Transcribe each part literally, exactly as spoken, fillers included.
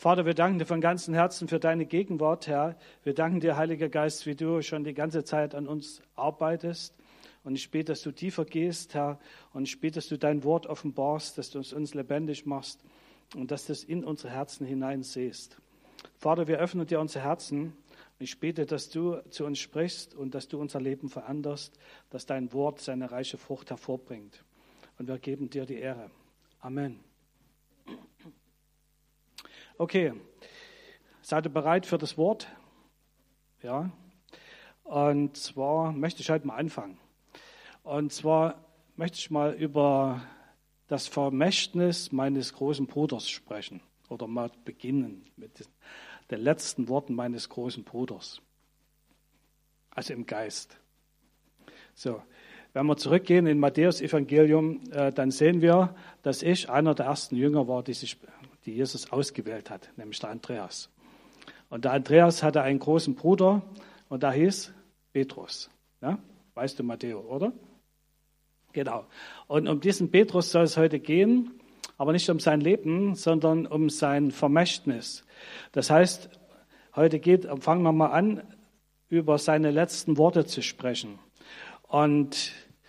Vater, wir danken dir von ganzem Herzen für deine Gegenwart, Herr. Wir danken dir, Heiliger Geist, wie du schon die ganze Zeit an uns arbeitest. Und ich bete, dass du tiefer gehst, Herr. Und ich bete, dass du dein Wort offenbarst, dass du uns, uns lebendig machst und dass du es in unsere Herzen hineinsiehst. Vater, wir öffnen dir unsere Herzen. Ich bete, dass du zu uns sprichst und dass du unser Leben veränderst, dass dein Wort seine reiche Frucht hervorbringt. Und wir geben dir die Ehre. Amen. Okay, seid ihr bereit für das Wort? Ja. Und zwar möchte ich heute mal anfangen. Und zwar möchte ich mal über das Vermächtnis meines großen Bruders sprechen. Oder mal beginnen mit den letzten Worten meines großen Bruders. Also im Geist. So, wenn wir zurückgehen in Matthäus Evangelium, äh, dann sehen wir, dass ich einer der ersten Jünger war, die, sich, die Jesus ausgewählt hat, nämlich der Andreas. Und der Andreas hatte einen großen Bruder und der hieß Petrus. Ja? Weißt du, Matteo, oder? Genau. Und um diesen Petrus soll es heute gehen, aber nicht um sein Leben, sondern um sein Vermächtnis. Das heißt, heute geht, fangen wir mal an, über seine letzten Worte zu sprechen. Und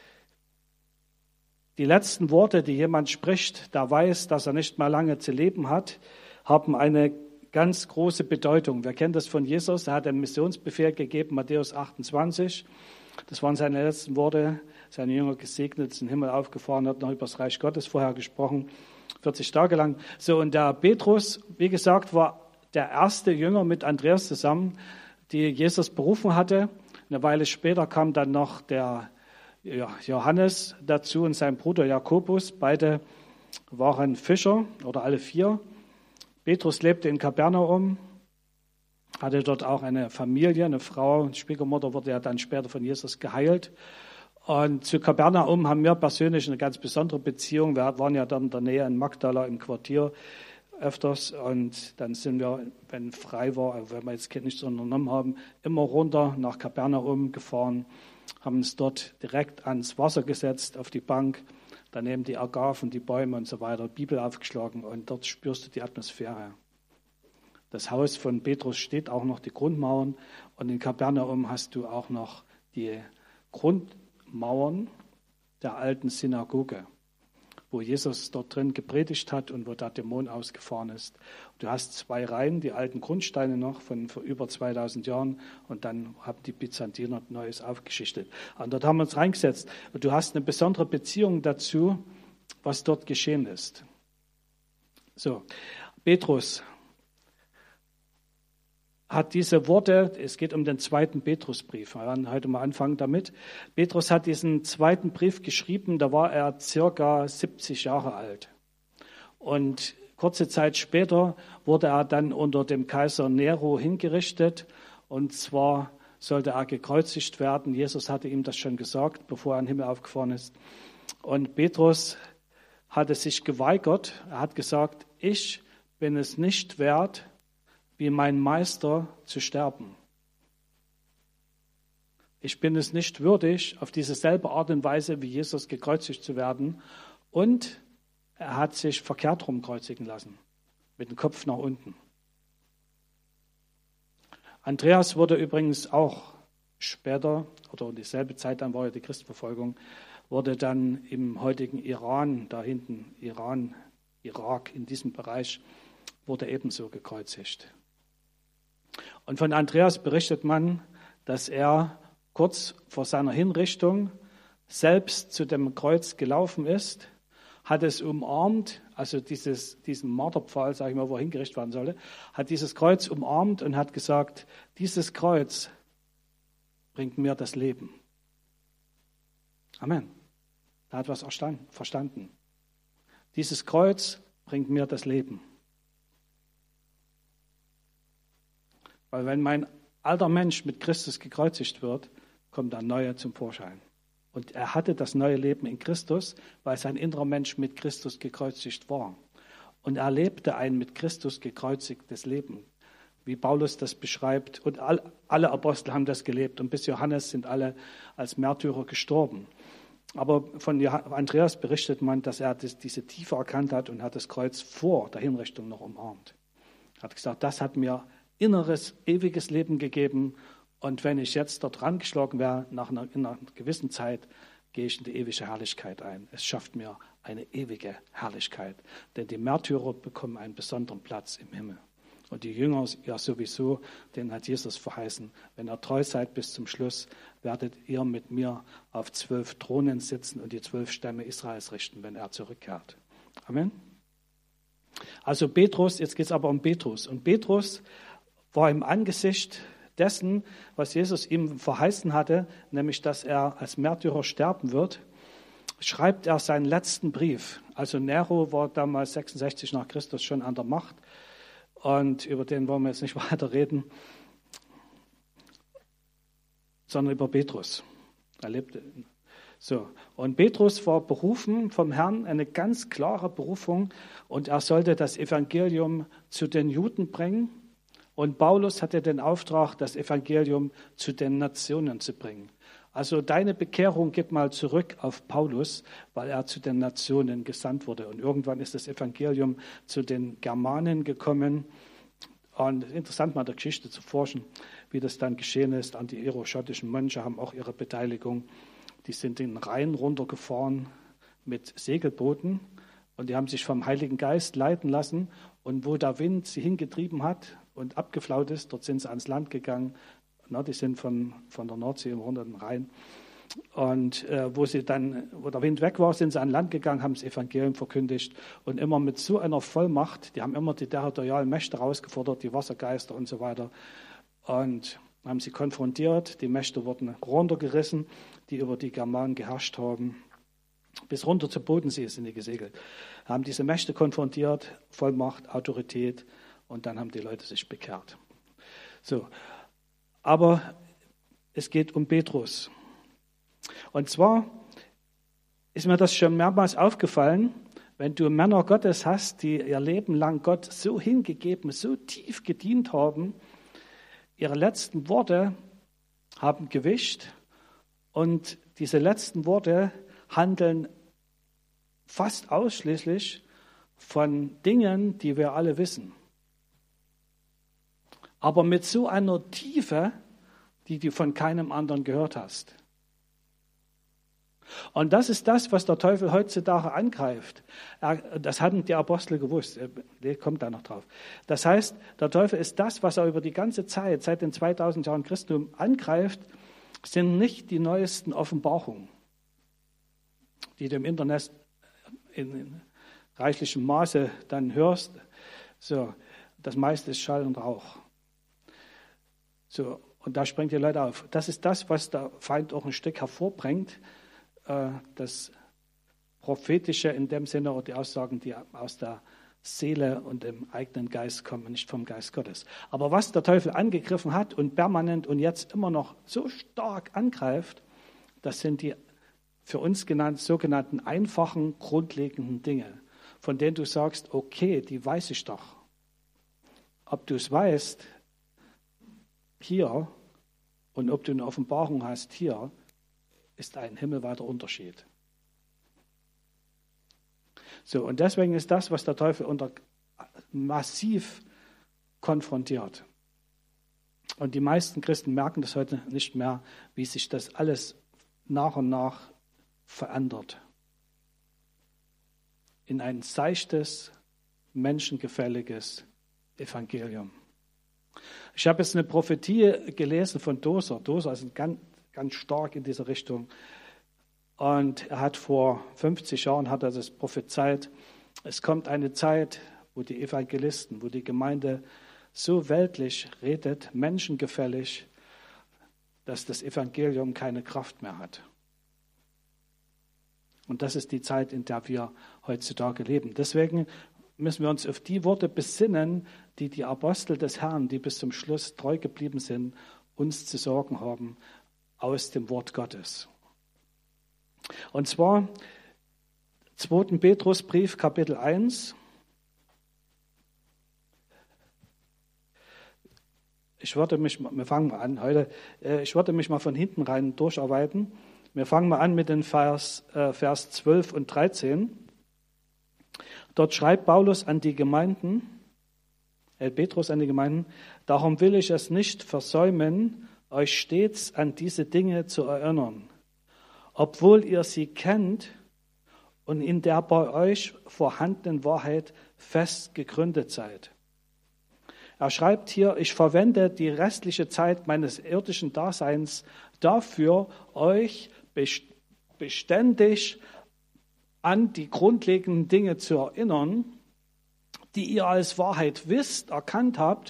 die letzten Worte, die jemand spricht, der weiß, dass er nicht mehr lange zu leben hat, haben eine ganz große Bedeutung. Wir kennen das von Jesus, er hat einen Missionsbefehl gegeben, Matthäus achtundzwanzig. Das waren seine letzten Worte. Seine Jünger gesegnet, ist in den Himmel aufgefahren, hat noch über das Reich Gottes vorher gesprochen, vierzig Tage lang. So, und der Petrus, wie gesagt, war der erste Jünger mit Andreas zusammen, die Jesus berufen hatte. Eine Weile später kam dann noch der Johannes dazu und sein Bruder Jakobus. Beide waren Fischer oder alle vier. Petrus lebte in Kapernaum, hatte dort auch eine Familie, eine Frau. Und Schwiegermutter wurde ja dann später von Jesus geheilt. Und zu Kapernaum haben wir persönlich eine ganz besondere Beziehung. Wir waren ja dann in der Nähe in Magdala im Quartier öfters. Und dann sind wir, wenn frei war, also wenn wir jetzt nichts unternommen haben, immer runter nach Kapernaum gefahren, haben uns dort direkt ans Wasser gesetzt, auf die Bank, daneben die Agaven, die Bäume und so weiter, Bibel aufgeschlagen und dort spürst du die Atmosphäre. Das Haus von Petrus steht auch noch, die Grundmauern, und in Kapernaum hast du auch noch die Grundmauern der alten Synagoge, wo Jesus dort drin gepredigt hat und wo der Dämon ausgefahren ist. Du hast zwei Reihen, die alten Grundsteine noch von vor über zweitausend Jahren, und dann haben die Byzantiner Neues aufgeschichtet. Und dort haben wir uns reingesetzt. Und du hast eine besondere Beziehung dazu, was dort geschehen ist. So, Petrus hat diese Worte, es geht um den zweiten Petrusbrief, wir werden heute mal anfangen damit. Petrus hat diesen zweiten Brief geschrieben, da war er circa siebzig Jahre alt. Und kurze Zeit später wurde er dann unter dem Kaiser Nero hingerichtet, und zwar sollte er gekreuzigt werden. Jesus hatte ihm das schon gesagt, bevor er in den Himmel aufgefahren ist. Und Petrus hatte sich geweigert, er hat gesagt, ich bin es nicht wert, wie mein Meister zu sterben. Ich bin es nicht würdig, auf dieselbe Art und Weise wie Jesus gekreuzigt zu werden. Und er hat sich verkehrt rum kreuzigen lassen, mit dem Kopf nach unten. Andreas wurde übrigens auch später, oder in dieselbe Zeit, dann war ja die Christenverfolgung, wurde dann im heutigen Iran, da hinten, Iran, Irak, in diesem Bereich, wurde ebenso gekreuzigt. Und von Andreas berichtet man, dass er kurz vor seiner Hinrichtung selbst zu dem Kreuz gelaufen ist, hat es umarmt, also dieses, diesen Marterpfahl, sage ich mal, wo er hingerichtet werden sollte, hat dieses Kreuz umarmt und hat gesagt, dieses Kreuz bringt mir das Leben. Amen. Er hat was verstanden. Dieses Kreuz bringt mir das Leben. Weil wenn mein alter Mensch mit Christus gekreuzigt wird, kommt ein neuer zum Vorschein. Und er hatte das neue Leben in Christus, weil sein innerer Mensch mit Christus gekreuzigt war. Und er lebte ein mit Christus gekreuzigtes Leben, wie Paulus das beschreibt. Und alle Apostel haben das gelebt. Und bis Johannes sind alle als Märtyrer gestorben. Aber von Andreas berichtet man, dass er diese Tiefe erkannt hat und hat das Kreuz vor der Hinrichtung noch umarmt. Er hat gesagt, das hat mir inneres, ewiges Leben gegeben. Und wenn ich jetzt dort rangeschlagen wäre, nach einer, in einer gewissen Zeit, gehe ich in die ewige Herrlichkeit ein. Es schafft mir eine ewige Herrlichkeit. Denn die Märtyrer bekommen einen besonderen Platz im Himmel. Und die Jünger ja sowieso, denen hat Jesus verheißen, wenn ihr treu seid bis zum Schluss, werdet ihr mit mir auf zwölf Thronen sitzen und die zwölf Stämme Israels richten, wenn er zurückkehrt. Amen. Also Petrus, jetzt geht es aber um Petrus. Und Petrus war im Angesicht dessen, was Jesus ihm verheißen hatte, nämlich, dass er als Märtyrer sterben wird, schreibt er seinen letzten Brief. Also Nero war damals sechsundsechzig nach Christus schon an der Macht und über den wollen wir jetzt nicht weiter reden, sondern über Petrus. Er lebte. So. Und Petrus war berufen vom Herrn, eine ganz klare Berufung, und er sollte das Evangelium zu den Juden bringen. Und Paulus hatte den Auftrag, das Evangelium zu den Nationen zu bringen. Also deine Bekehrung geht mal zurück auf Paulus, weil er zu den Nationen gesandt wurde. Und irgendwann ist das Evangelium zu den Germanen gekommen. Und es ist interessant, mal der Geschichte zu forschen, wie das dann geschehen ist. Anti-ero-schottischen Mönche haben auch ihre Beteiligung. Die sind den Rhein runtergefahren mit Segelbooten und die haben sich vom Heiligen Geist leiten lassen. Und wo der Wind sie hingetrieben hat und abgeflaut ist, dort sind sie ans Land gegangen. Na, die sind von, von der Nordsee runter den Rhein. Und äh, wo sie dann, wo der Wind weg war, sind sie an Land gegangen, haben das Evangelium verkündigt. Und immer mit so einer Vollmacht, die haben immer die territorialen Mächte herausgefordert, die Wassergeister und so weiter. Und haben sie konfrontiert. Die Mächte wurden runtergerissen, die über die Germanen geherrscht haben. Bis runter zum Bodensee sind die gesegelt. Haben diese Mächte konfrontiert, Vollmacht, Autorität, und dann haben die Leute sich bekehrt. So. Aber es geht um Petrus. Und zwar ist mir das schon mehrmals aufgefallen, wenn du Männer Gottes hast, die ihr Leben lang Gott so hingegeben, so tief gedient haben, ihre letzten Worte haben Gewicht und diese letzten Worte handeln fast ausschließlich von Dingen, die wir alle wissen. Aber mit so einer Tiefe, die du von keinem anderen gehört hast. Und das ist das, was der Teufel heutzutage angreift. Er, das hatten die Apostel gewusst. Er kommt da noch drauf. Das heißt, der Teufel ist das, was er über die ganze Zeit, seit den zweitausend Jahren Christum angreift, sind nicht die neuesten Offenbarungen, die du im Internet in reichlichem Maße dann hörst. So, das meiste ist Schall und Rauch. So, und da springt die Leute auf. Das ist das, was der Feind auch ein Stück hervorbringt, äh, das Prophetische in dem Sinne, oder die Aussagen, die aus der Seele und dem eigenen Geist kommen, nicht vom Geist Gottes. Aber was der Teufel angegriffen hat und permanent und jetzt immer noch so stark angreift, das sind die für uns genannt, sogenannten einfachen, grundlegenden Dinge, von denen du sagst, okay, die weiß ich doch. Ob du es weißt, hier, und ob du eine Offenbarung hast, hier, ist ein himmelweiter Unterschied. So, und deswegen ist das, was der Teufel unter massiv konfrontiert. Und die meisten Christen merken das heute nicht mehr, wie sich das alles nach und nach verändert. In ein seichtes, menschengefälliges Evangelium. Ich habe jetzt eine Prophetie gelesen von Doser. Doser ist ganz, ganz stark in dieser Richtung. Und er hat vor fünfzig Jahren hat er das prophezeit. Es kommt eine Zeit, wo die Evangelisten, wo die Gemeinde so weltlich redet, menschengefällig, dass das Evangelium keine Kraft mehr hat. Und das ist die Zeit, in der wir heutzutage leben. Deswegen müssen wir uns auf die Worte besinnen, die die Apostel des Herrn, die bis zum Schluss treu geblieben sind, uns zu sagen haben aus dem Wort Gottes. Und zwar zweiter Petrusbrief, Kapitel eins. Ich würde mich, wir fangen mal an heute, ich würde mich mal von hinten rein durcharbeiten. Wir fangen mal an mit den Vers, äh, Vers zwölf und dreizehn. Dort schreibt Paulus an die Gemeinden, äh, Petrus an die Gemeinden, darum will ich es nicht versäumen, euch stets an diese Dinge zu erinnern, obwohl ihr sie kennt und in der bei euch vorhandenen Wahrheit fest gegründet seid. Er schreibt hier, ich verwende die restliche Zeit meines irdischen Daseins dafür, euch beständig an die grundlegenden Dinge zu erinnern, die ihr als Wahrheit wisst, erkannt habt,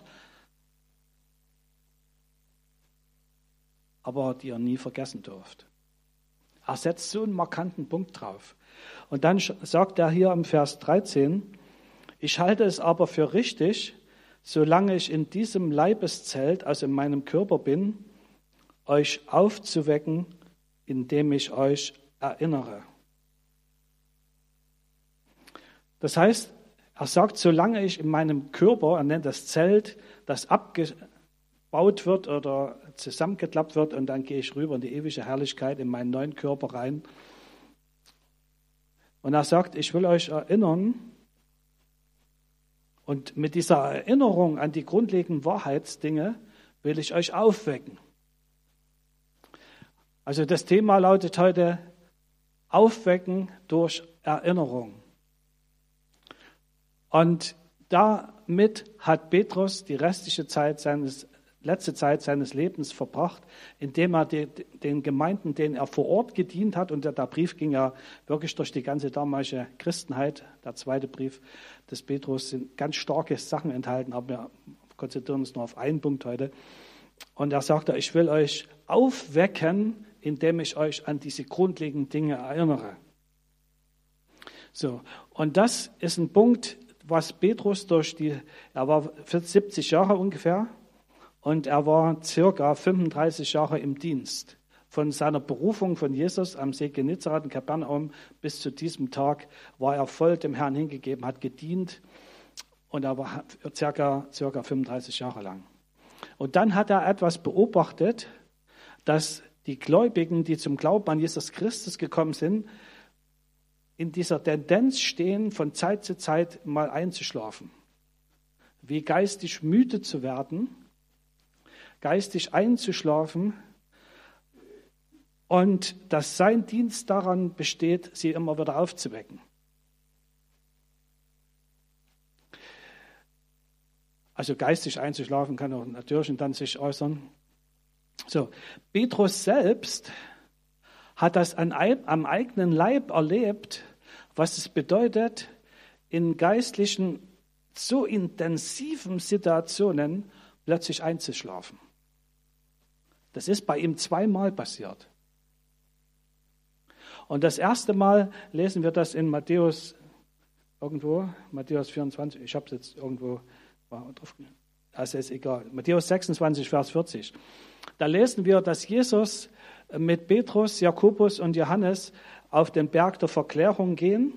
aber die ihr nie vergessen dürft. Er setzt so einen markanten Punkt drauf. Und dann sagt er hier im Vers dreizehn, ich halte es aber für richtig, solange ich in diesem Leibeszelt, also in meinem Körper bin, euch aufzuwecken, indem ich euch erinnere. Das heißt, er sagt, solange ich in meinem Körper, er nennt das Zelt, das abgebaut wird oder zusammengeklappt wird und dann gehe ich rüber in die ewige Herrlichkeit, in meinen neuen Körper rein. Und er sagt, ich will euch erinnern, und mit dieser Erinnerung an die grundlegenden Wahrheitsdinge will ich euch aufwecken. Also das Thema lautet heute Aufwecken durch Erinnerung. Und damit hat Petrus die restliche Zeit seines, letzte Zeit seines Lebens verbracht, indem er die, den Gemeinden, denen er vor Ort gedient hat, und der, der Brief ging ja wirklich durch die ganze damalige Christenheit, der zweite Brief des Petrus, sind ganz starke Sachen enthalten, aber wir konzentrieren uns nur auf einen Punkt heute. Und er sagte, ich will euch aufwecken, indem ich euch an diese grundlegenden Dinge erinnere. So, und das ist ein Punkt, was Petrus durch die, er war siebzig Jahre ungefähr und er war circa fünfunddreißig Jahre im Dienst. Von seiner Berufung von Jesus am See Genezareth in Kapernaum bis zu diesem Tag war er voll dem Herrn hingegeben, hat gedient und er war circa, circa fünfunddreißig Jahre lang. Und dann hat er etwas beobachtet, dass die Gläubigen, die zum Glauben an Jesus Christus gekommen sind, in dieser Tendenz stehen, von Zeit zu Zeit mal einzuschlafen. Wie geistig müde zu werden, geistig einzuschlafen und dass sein Dienst daran besteht, sie immer wieder aufzuwecken. Also geistig einzuschlafen kann auch natürlich und dann sich äußern. So, Petrus selbst hat das an, am eigenen Leib erlebt, was es bedeutet, in geistlichen, so intensiven Situationen plötzlich einzuschlafen. Das ist bei ihm zweimal passiert. Und das erste Mal lesen wir das in Matthäus irgendwo, Matthäus vierundzwanzig, ich habe es jetzt irgendwo, war drauf, also ist egal, Matthäus sechsundzwanzig, Vers vierzig. Da lesen wir, dass Jesus mit Petrus, Jakobus und Johannes auf den Berg der Verklärung gehen.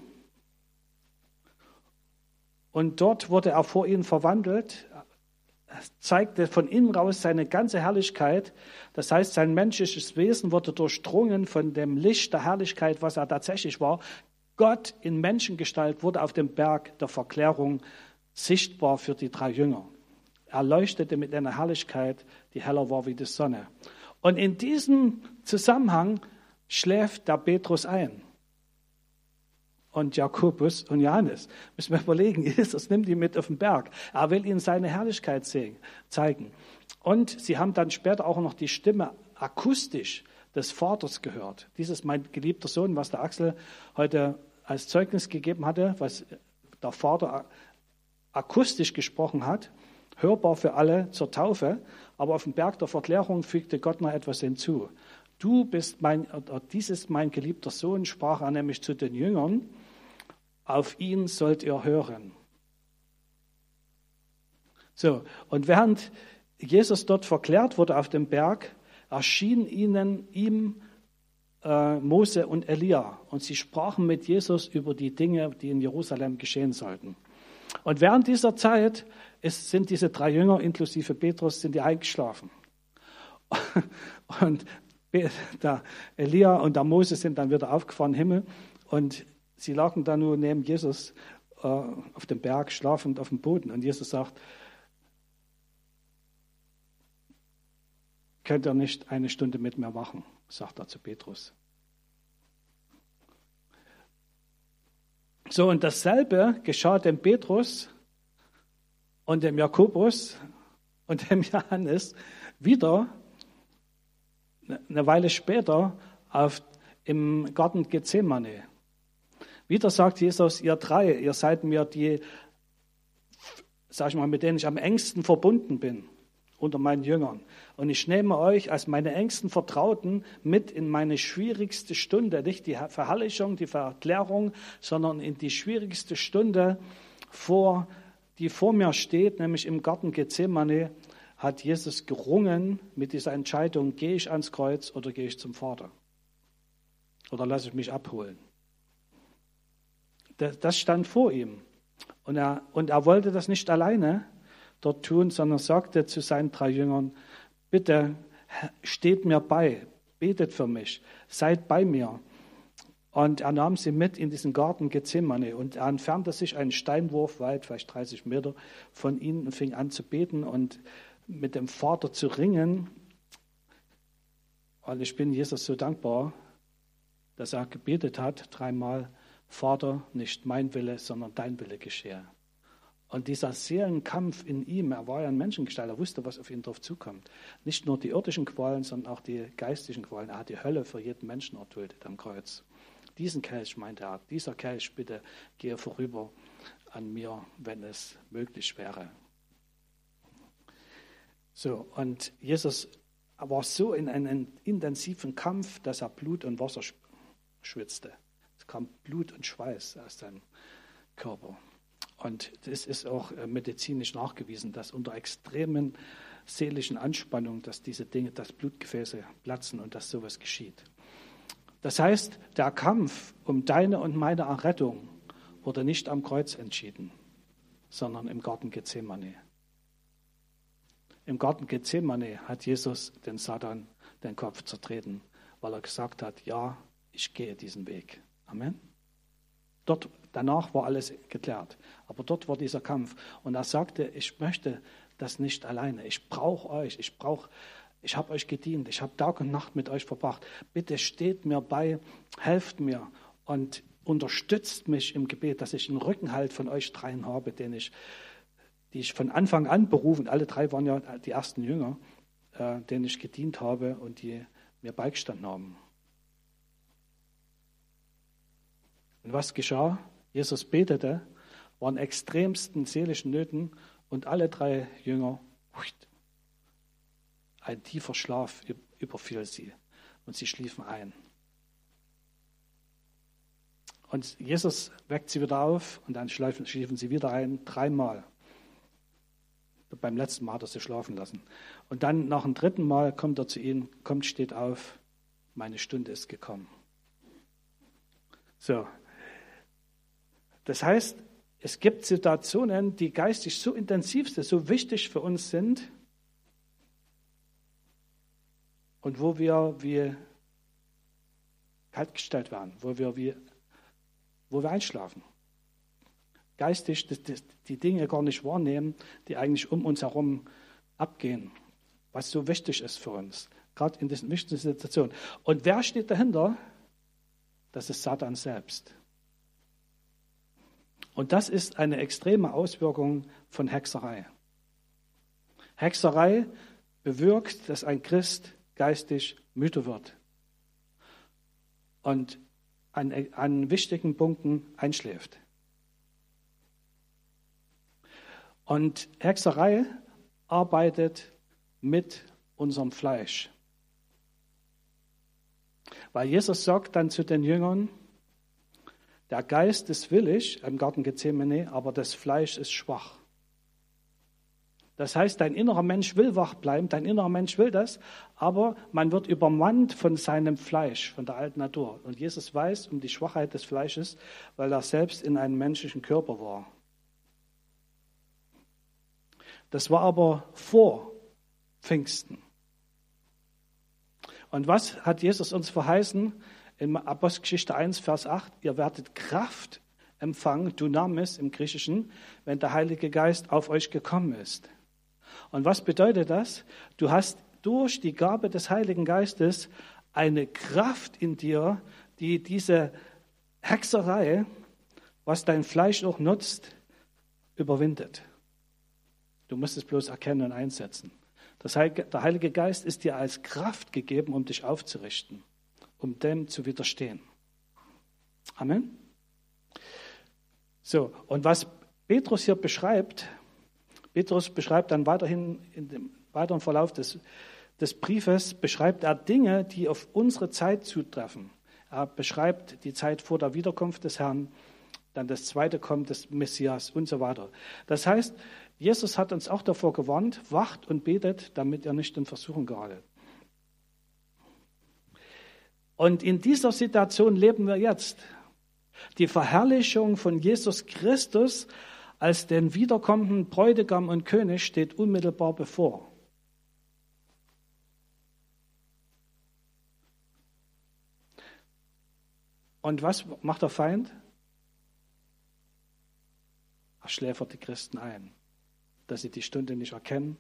Und dort wurde er vor ihnen verwandelt, zeigte von innen raus seine ganze Herrlichkeit. Das heißt, sein menschliches Wesen wurde durchdrungen von dem Licht der Herrlichkeit, was er tatsächlich war. Gott in Menschengestalt wurde auf dem Berg der Verklärung sichtbar für die drei Jünger. Er leuchtete mit einer Herrlichkeit, die heller war wie die Sonne. Und in diesem Zusammenhang schläft der Petrus ein. Und Jakobus und Johannes. Müssen wir überlegen, Jesus nimmt ihn mit auf den Berg. Er will ihnen seine Herrlichkeit zeigen. Und sie haben dann später auch noch die Stimme akustisch des Vaters gehört. Dieses mein geliebter Sohn, was der Axel heute als Zeugnis gegeben hatte, was der Vater akustisch gesprochen hat, hörbar für alle zur Taufe, aber auf dem Berg der Verklärung fügte Gott noch etwas hinzu. Du bist mein, oder dies ist mein geliebter Sohn, sprach er nämlich zu den Jüngern, auf ihn sollt ihr hören. So, und während Jesus dort verklärt wurde auf dem Berg, erschienen ihnen ihm äh, Mose und Elia und sie sprachen mit Jesus über die Dinge, die in Jerusalem geschehen sollten. Und während dieser Zeit ist, sind diese drei Jünger, inklusive Petrus, sind die eingeschlafen. Und der Elia und der Mose sind dann wieder aufgefahren im Himmel und sie lagen da nur neben Jesus äh, auf dem Berg, schlafend auf dem Boden. Und Jesus sagt, könnt ihr nicht eine Stunde mit mir machen, sagt er zu Petrus. So, und dasselbe geschah dem Petrus und dem Jakobus und dem Johannes wieder eine Weile später auf, im Garten Gethsemane. Wieder sagt Jesus, ihr drei, ihr seid mir die, sag ich mal, mit denen ich am engsten verbunden bin unter meinen Jüngern. Und ich nehme euch als meine engsten Vertrauten mit in meine schwierigste Stunde, nicht die Verherrlichung, die Verklärung, sondern in die schwierigste Stunde, vor, die vor mir steht, nämlich im Garten Gethsemane, hat Jesus gerungen mit dieser Entscheidung, gehe ich ans Kreuz oder gehe ich zum Vater? Oder lasse ich mich abholen? Das stand vor ihm. Und er, und er wollte das nicht alleine dort tun, sondern sagte zu seinen drei Jüngern, bitte steht mir bei, betet für mich, seid bei mir. Und er nahm sie mit in diesen Garten Gethsemane und er entfernte sich einen Steinwurf weit, vielleicht dreißig Meter von ihnen und fing an zu beten und mit dem Vater zu ringen. Und ich bin Jesus so dankbar, dass er gebetet hat, dreimal, Vater, nicht mein Wille, sondern dein Wille geschehe. Und dieser Seelenkampf in ihm, er war ja ein Menschengestalt, er wusste, was auf ihn drauf zukommt. Nicht nur die irdischen Qualen, sondern auch die geistlichen Qualen. Er hat die Hölle für jeden Menschen erduldet am Kreuz. Diesen Kelch, meinte er, dieser Kelch, bitte gehe vorüber an mir, wenn es möglich wäre. So, und Jesus war so in einem intensiven Kampf, dass er Blut und Wasser schwitzte. Es kam Blut und Schweiß aus seinem Körper. Und das ist auch medizinisch nachgewiesen, dass unter extremen seelischen Anspannungen, dass diese Dinge, dass Blutgefäße platzen und dass sowas geschieht. Das heißt, der Kampf um deine und meine Errettung wurde nicht am Kreuz entschieden, sondern im Garten Gethsemane. Im Garten Gethsemane hat Jesus den Satan den Kopf zertreten, weil er gesagt hat, ja, ich gehe diesen Weg. Amen. Dort, danach war alles geklärt. Aber dort war dieser Kampf. Und er sagte, ich möchte das nicht alleine. Ich brauche euch. Ich brauche, ich habe euch gedient. Ich habe Tag und Nacht mit euch verbracht. Bitte steht mir bei, helft mir und unterstützt mich im Gebet, dass ich einen Rückenhalt von euch dreien habe, den ich, die ich von Anfang an berufen, alle drei waren ja die ersten Jünger, äh, denen ich gedient habe und die mir beigestanden haben. Und was geschah? Jesus betete, waren extremsten seelischen Nöten und alle drei Jünger, ein tiefer Schlaf überfiel sie und sie schliefen ein. Und Jesus weckt sie wieder auf und dann schliefen sie wieder ein, dreimal. Beim letzten Mal hat er sie schlafen lassen. Und dann nach dem dritten Mal kommt er zu ihnen, kommt, steht auf, meine Stunde ist gekommen. So. Das heißt, es gibt Situationen, die geistig so intensiv sind, so wichtig für uns sind und wo wir wie kaltgestellt werden, wo wir, wie, wo wir einschlafen. Geistig die, die, die Dinge gar nicht wahrnehmen, die eigentlich um uns herum abgehen, was so wichtig ist für uns, gerade in diesen wichtigen Situationen. Und wer steht dahinter? Das ist Satan selbst. Und das ist eine extreme Auswirkung von Hexerei. Hexerei bewirkt, dass ein Christ geistig müde wird und an, an wichtigen Punkten einschläft. Und Hexerei arbeitet mit unserem Fleisch. Weil Jesus sagt dann zu den Jüngern, der Geist ist willig im Garten Gethsemane, aber das Fleisch ist schwach. Das heißt, dein innerer Mensch will wach bleiben, dein innerer Mensch will das, aber man wird übermannt von seinem Fleisch, von der alten Natur. Und Jesus weiß um die Schwachheit des Fleisches, weil er selbst in einem menschlichen Körper war. Das war aber vor Pfingsten. Und was hat Jesus uns verheißen? In Apostelgeschichte eins, Vers acht, ihr werdet Kraft empfangen, Dynamis im Griechischen, wenn der Heilige Geist auf euch gekommen ist. Und was bedeutet das? Du hast durch die Gabe des Heiligen Geistes eine Kraft in dir, die diese Hexerei, was dein Fleisch auch nutzt, überwindet. Du musst es bloß erkennen und einsetzen. Das Heilige, der Heilige Geist ist dir als Kraft gegeben, um dich aufzurichten, um dem zu widerstehen. Amen. So, und was Petrus hier beschreibt, Petrus beschreibt dann weiterhin in dem weiteren Verlauf des, des Briefes, beschreibt er Dinge, die auf unsere Zeit zutreffen. Er beschreibt die Zeit vor der Wiederkunft des Herrn, dann das zweite Kommen des Messias und so weiter. Das heißt, Jesus hat uns auch davor gewarnt, wacht und betet, damit ihr nicht in Versuchung geratet. Und in dieser Situation leben wir jetzt. Die Verherrlichung von Jesus Christus als den wiederkommenden Bräutigam und König steht unmittelbar bevor. Und was macht der Feind? Er schläfert die Christen ein, dass sie die Stunde nicht erkennen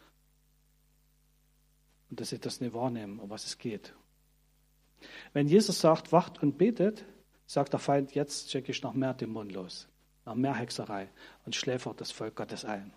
und dass sie das nicht wahrnehmen, um was es geht. Wenn Jesus sagt, wacht und betet, sagt der Feind, jetzt schicke ich noch mehr Dämonen los, noch mehr Hexerei und schläfert das Volk Gottes ein.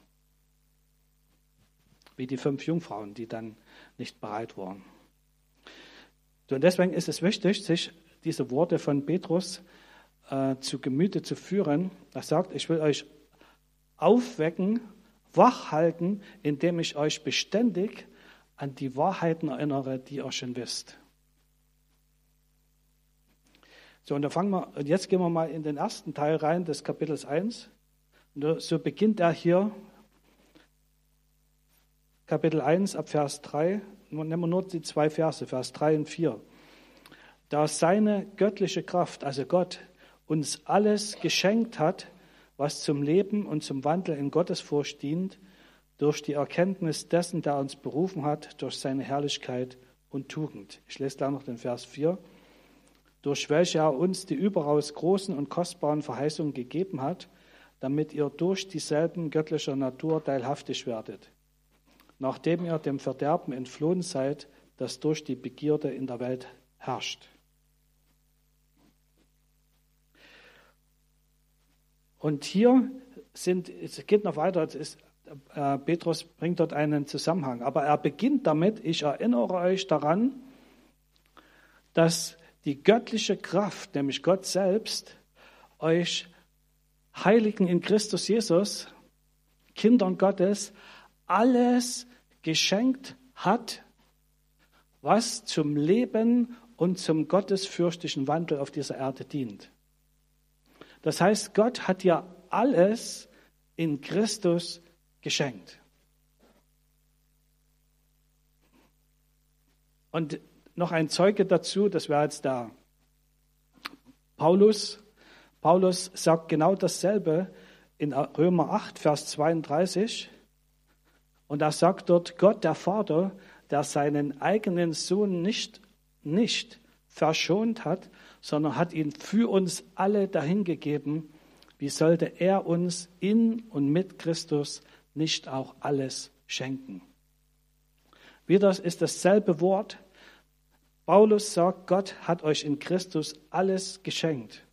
Wie die fünf Jungfrauen, die dann nicht bereit waren. Und deswegen ist es wichtig, sich diese Worte von Petrus äh, zu Gemüte zu führen. Er sagt, ich will euch aufwecken, wach halten, indem ich euch beständig an die Wahrheiten erinnere, die ihr schon wisst. So, und da fangen wir, und jetzt gehen wir mal in den ersten Teil rein des Kapitels eins. Und so beginnt er hier, Kapitel eins ab Vers drei, nehmen wir nur die zwei Verse, Vers drei und vier. Da seine göttliche Kraft, also Gott, uns alles geschenkt hat, was zum Leben und zum Wandel in Gottesfurcht dient, durch die Erkenntnis dessen, der uns berufen hat, durch seine Herrlichkeit und Tugend. Ich lese da noch den Vers vier. Durch welche er uns die überaus großen und kostbaren Verheißungen gegeben hat, damit ihr durch dieselben göttlicher Natur teilhaftig werdet, nachdem ihr dem Verderben entflohen seid, das durch die Begierde in der Welt herrscht. Und hier sind, es geht noch weiter, es ist, äh, Petrus bringt dort einen Zusammenhang, aber er beginnt damit, ich erinnere euch daran, dass die göttliche Kraft, nämlich Gott selbst, euch Heiligen in Christus Jesus, Kindern Gottes, alles geschenkt hat, was zum Leben und zum gottesfürchtigen Wandel auf dieser Erde dient. Das heißt, Gott hat dir alles in Christus geschenkt. Und noch ein Zeuge dazu, das wäre jetzt der Paulus. Paulus sagt genau dasselbe in Römer acht, Vers zweiunddreißig. Und er sagt dort, Gott, der Vater, der seinen eigenen Sohn nicht, nicht verschont hat, sondern hat ihn für uns alle dahingegeben. Wie sollte er uns in und mit Christus nicht auch alles schenken? Wieder ist dasselbe Wort. Paulus sagt, Gott hat euch in Christus alles geschenkt.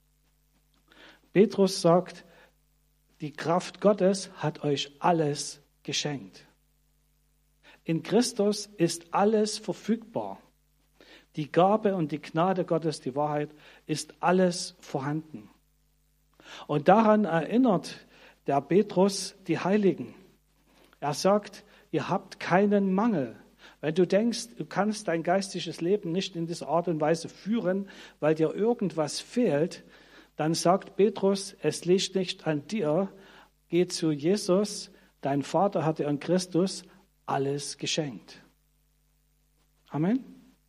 Petrus sagt, die Kraft Gottes hat euch alles geschenkt. In Christus ist alles verfügbar. Die Gabe und die Gnade Gottes, die Wahrheit, ist alles vorhanden. Und daran erinnert der Petrus die Heiligen. Er sagt, ihr habt keinen Mangel. Wenn du denkst, du kannst dein geistiges Leben nicht in dieser Art und Weise führen, weil dir irgendwas fehlt, dann sagt Petrus, es liegt nicht an dir, geh zu Jesus, dein Vater hat dir in Christus alles geschenkt. Amen.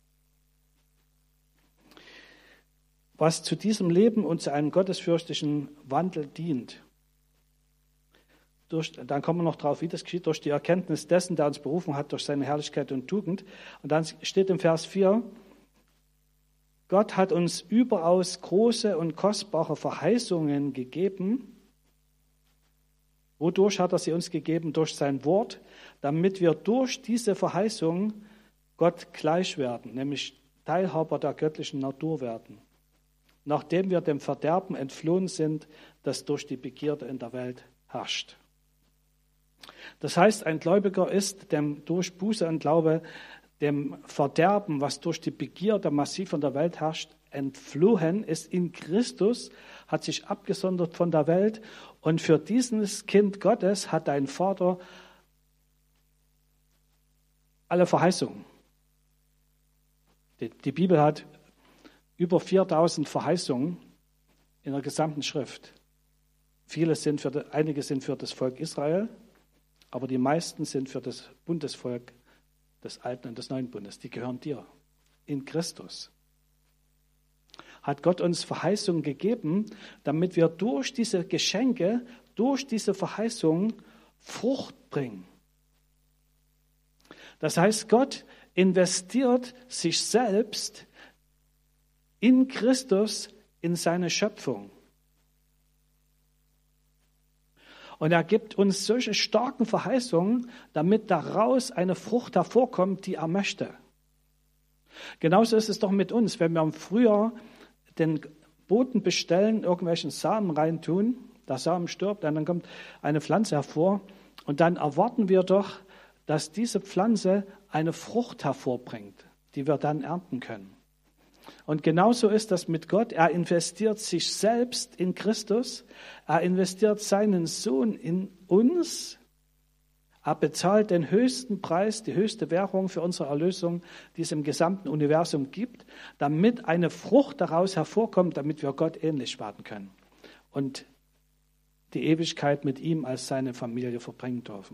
Was zu diesem Leben und zu einem gottesfürchtigen Wandel dient. Durch, dann kommen wir noch drauf, wie das geschieht, durch die Erkenntnis dessen, der uns berufen hat, durch seine Herrlichkeit und Tugend. Und dann steht im Vers vier, Gott hat uns überaus große und kostbare Verheißungen gegeben, Wodurch hat er sie uns gegeben? Durch sein Wort, damit wir durch diese Verheißung Gott gleich werden, nämlich Teilhaber der göttlichen Natur werden, nachdem wir dem Verderben entflohen sind, das durch die Begierde in der Welt herrscht. Das heißt, ein Gläubiger ist dem durch Buße und Glaube dem Verderben, was durch die Begierde massiv in der Welt herrscht, entflohen, ist in Christus, hat sich abgesondert von der Welt, und für dieses Kind Gottes hat dein Vater alle Verheißungen. Die, die Bibel hat über viertausend Verheißungen in der gesamten Schrift. Viele sind für, einige sind für das Volk Israel, aber die meisten sind für das Bundesvolk des Alten und des Neuen Bundes. Die gehören dir. In Christus hat Gott uns Verheißungen gegeben, damit wir durch diese Geschenke, durch diese Verheißungen Frucht bringen. Das heißt, Gott investiert sich selbst in Christus, in seine Schöpfung. Und er gibt uns solche starken Verheißungen, damit daraus eine Frucht hervorkommt, die er möchte. Genauso ist es doch mit uns, wenn wir im Frühjahr den Boden bestellen, irgendwelchen Samen reintun, der Samen stirbt, und dann kommt eine Pflanze hervor, und dann erwarten wir doch, dass diese Pflanze eine Frucht hervorbringt, die wir dann ernten können. Und genauso ist das mit Gott. Er investiert sich selbst in Christus, er investiert seinen Sohn in uns, er bezahlt den höchsten Preis, die höchste Währung für unsere Erlösung, die es im gesamten Universum gibt, damit eine Frucht daraus hervorkommt, damit wir Gott ähnlich werden können und die Ewigkeit mit ihm als seine Familie verbringen dürfen.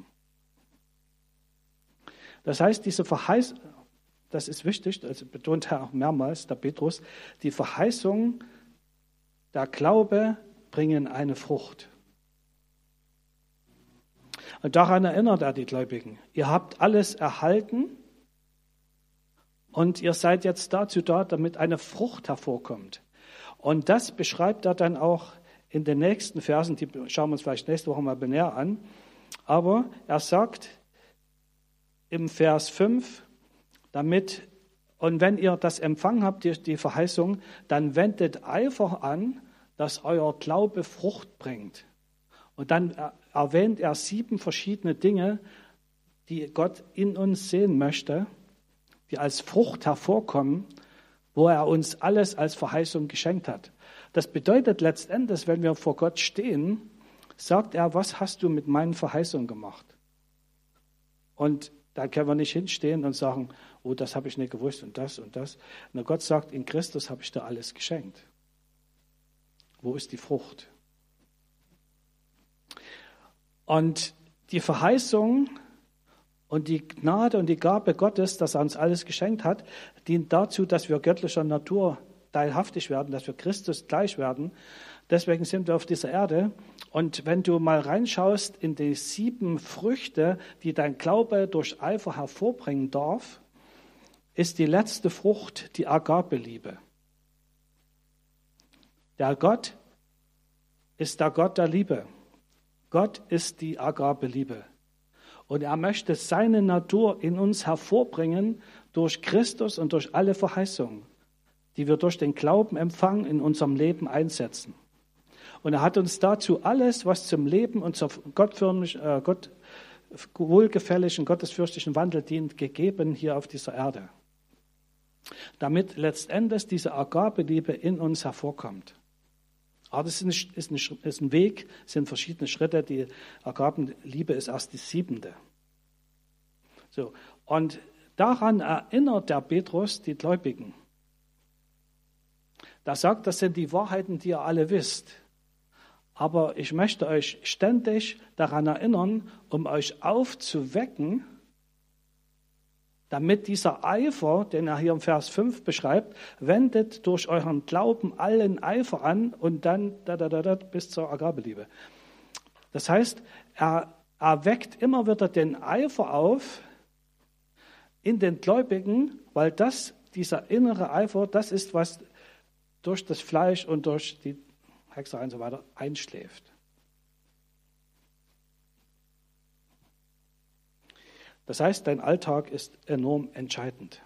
Das heißt, diese Verheißung, das ist wichtig, also betont er auch mehrmals, der Petrus, die Verheißung, der Glaube bringen eine Frucht. Und daran erinnert er die Gläubigen. Ihr habt alles erhalten und ihr seid jetzt dazu da, damit eine Frucht hervorkommt. Und das beschreibt er dann auch in den nächsten Versen, die schauen wir uns vielleicht nächste Woche mal näher an. Aber er sagt im Vers fünf, damit, und wenn ihr das empfangen habt, die, die Verheißung, dann wendet Eifer an, dass euer Glaube Frucht bringt. Und dann erwähnt er sieben verschiedene Dinge, die Gott in uns sehen möchte, die als Frucht hervorkommen, wo er uns alles als Verheißung geschenkt hat. Das bedeutet letztendlich, wenn wir vor Gott stehen, sagt er, was hast du mit meinen Verheißungen gemacht? Und da können wir nicht hinstehen und sagen, oh, das habe ich nicht gewusst und das und das. Und Gott sagt, in Christus habe ich dir alles geschenkt. Wo ist die Frucht? Und die Verheißung und die Gnade und die Gabe Gottes, dass er uns alles geschenkt hat, dient dazu, dass wir göttlicher Natur teilhaftig werden, dass wir Christus gleich werden. Deswegen sind wir auf dieser Erde. Und wenn du mal reinschaust in die sieben Früchte, die dein Glaube durch Eifer hervorbringen darf, ist die letzte Frucht die Agapeliebe. Der Gott ist der Gott der Liebe. Gott ist die Agapeliebe. Und er möchte seine Natur in uns hervorbringen durch Christus und durch alle Verheißungen, die wir durch den Glauben empfangen, in unserem Leben einsetzen. Und er hat uns dazu alles, was zum Leben und zum gottförmlichen, äh, Gott wohlgefälligen, gottesfürchtigen Wandel dient, gegeben hier auf dieser Erde. Damit letztendlich diese Agapeliebe in uns hervorkommt. Aber das ist ein, ist, ein, ist ein Weg, es sind verschiedene Schritte. Die Agapenliebe ist erst die siebente. So, und daran erinnert der Petrus die Gläubigen. Da sagt, das sind die Wahrheiten, die ihr alle wisst. Aber ich möchte euch ständig daran erinnern, um euch aufzuwecken, damit dieser Eifer, den er hier im Vers fünf beschreibt, wendet durch euren Glauben allen Eifer an und dann da, da, da, da, bis zur Agapeliebe. Das heißt, er, er weckt immer wieder den Eifer auf in den Gläubigen, weil das, dieser innere Eifer, das ist, was durch das Fleisch und durch die Hexerei und so weiter einschläft. Das heißt, dein Alltag ist enorm entscheidend.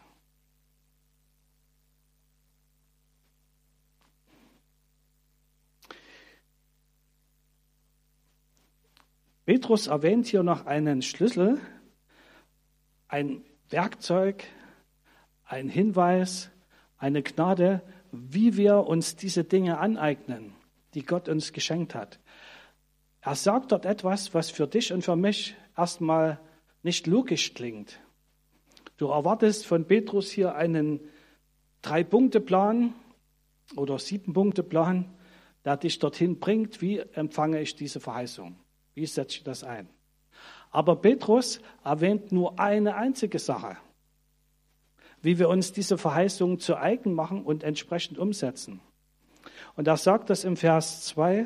Petrus erwähnt hier noch einen Schlüssel, ein Werkzeug, ein Hinweis, eine Gnade, wie wir uns diese Dinge aneignen, die Gott uns geschenkt hat. Er sagt dort etwas, was für dich und für mich erstmal nicht logisch klingt. Du erwartest von Petrus hier einen Drei-Punkte-Plan oder Sieben-Punkte-Plan, der dich dorthin bringt, wie empfange ich diese Verheißung, wie setze ich das ein. Aber Petrus erwähnt nur eine einzige Sache, wie wir uns diese Verheißung zu eigen machen und entsprechend umsetzen. Und er sagt das im Vers zwei,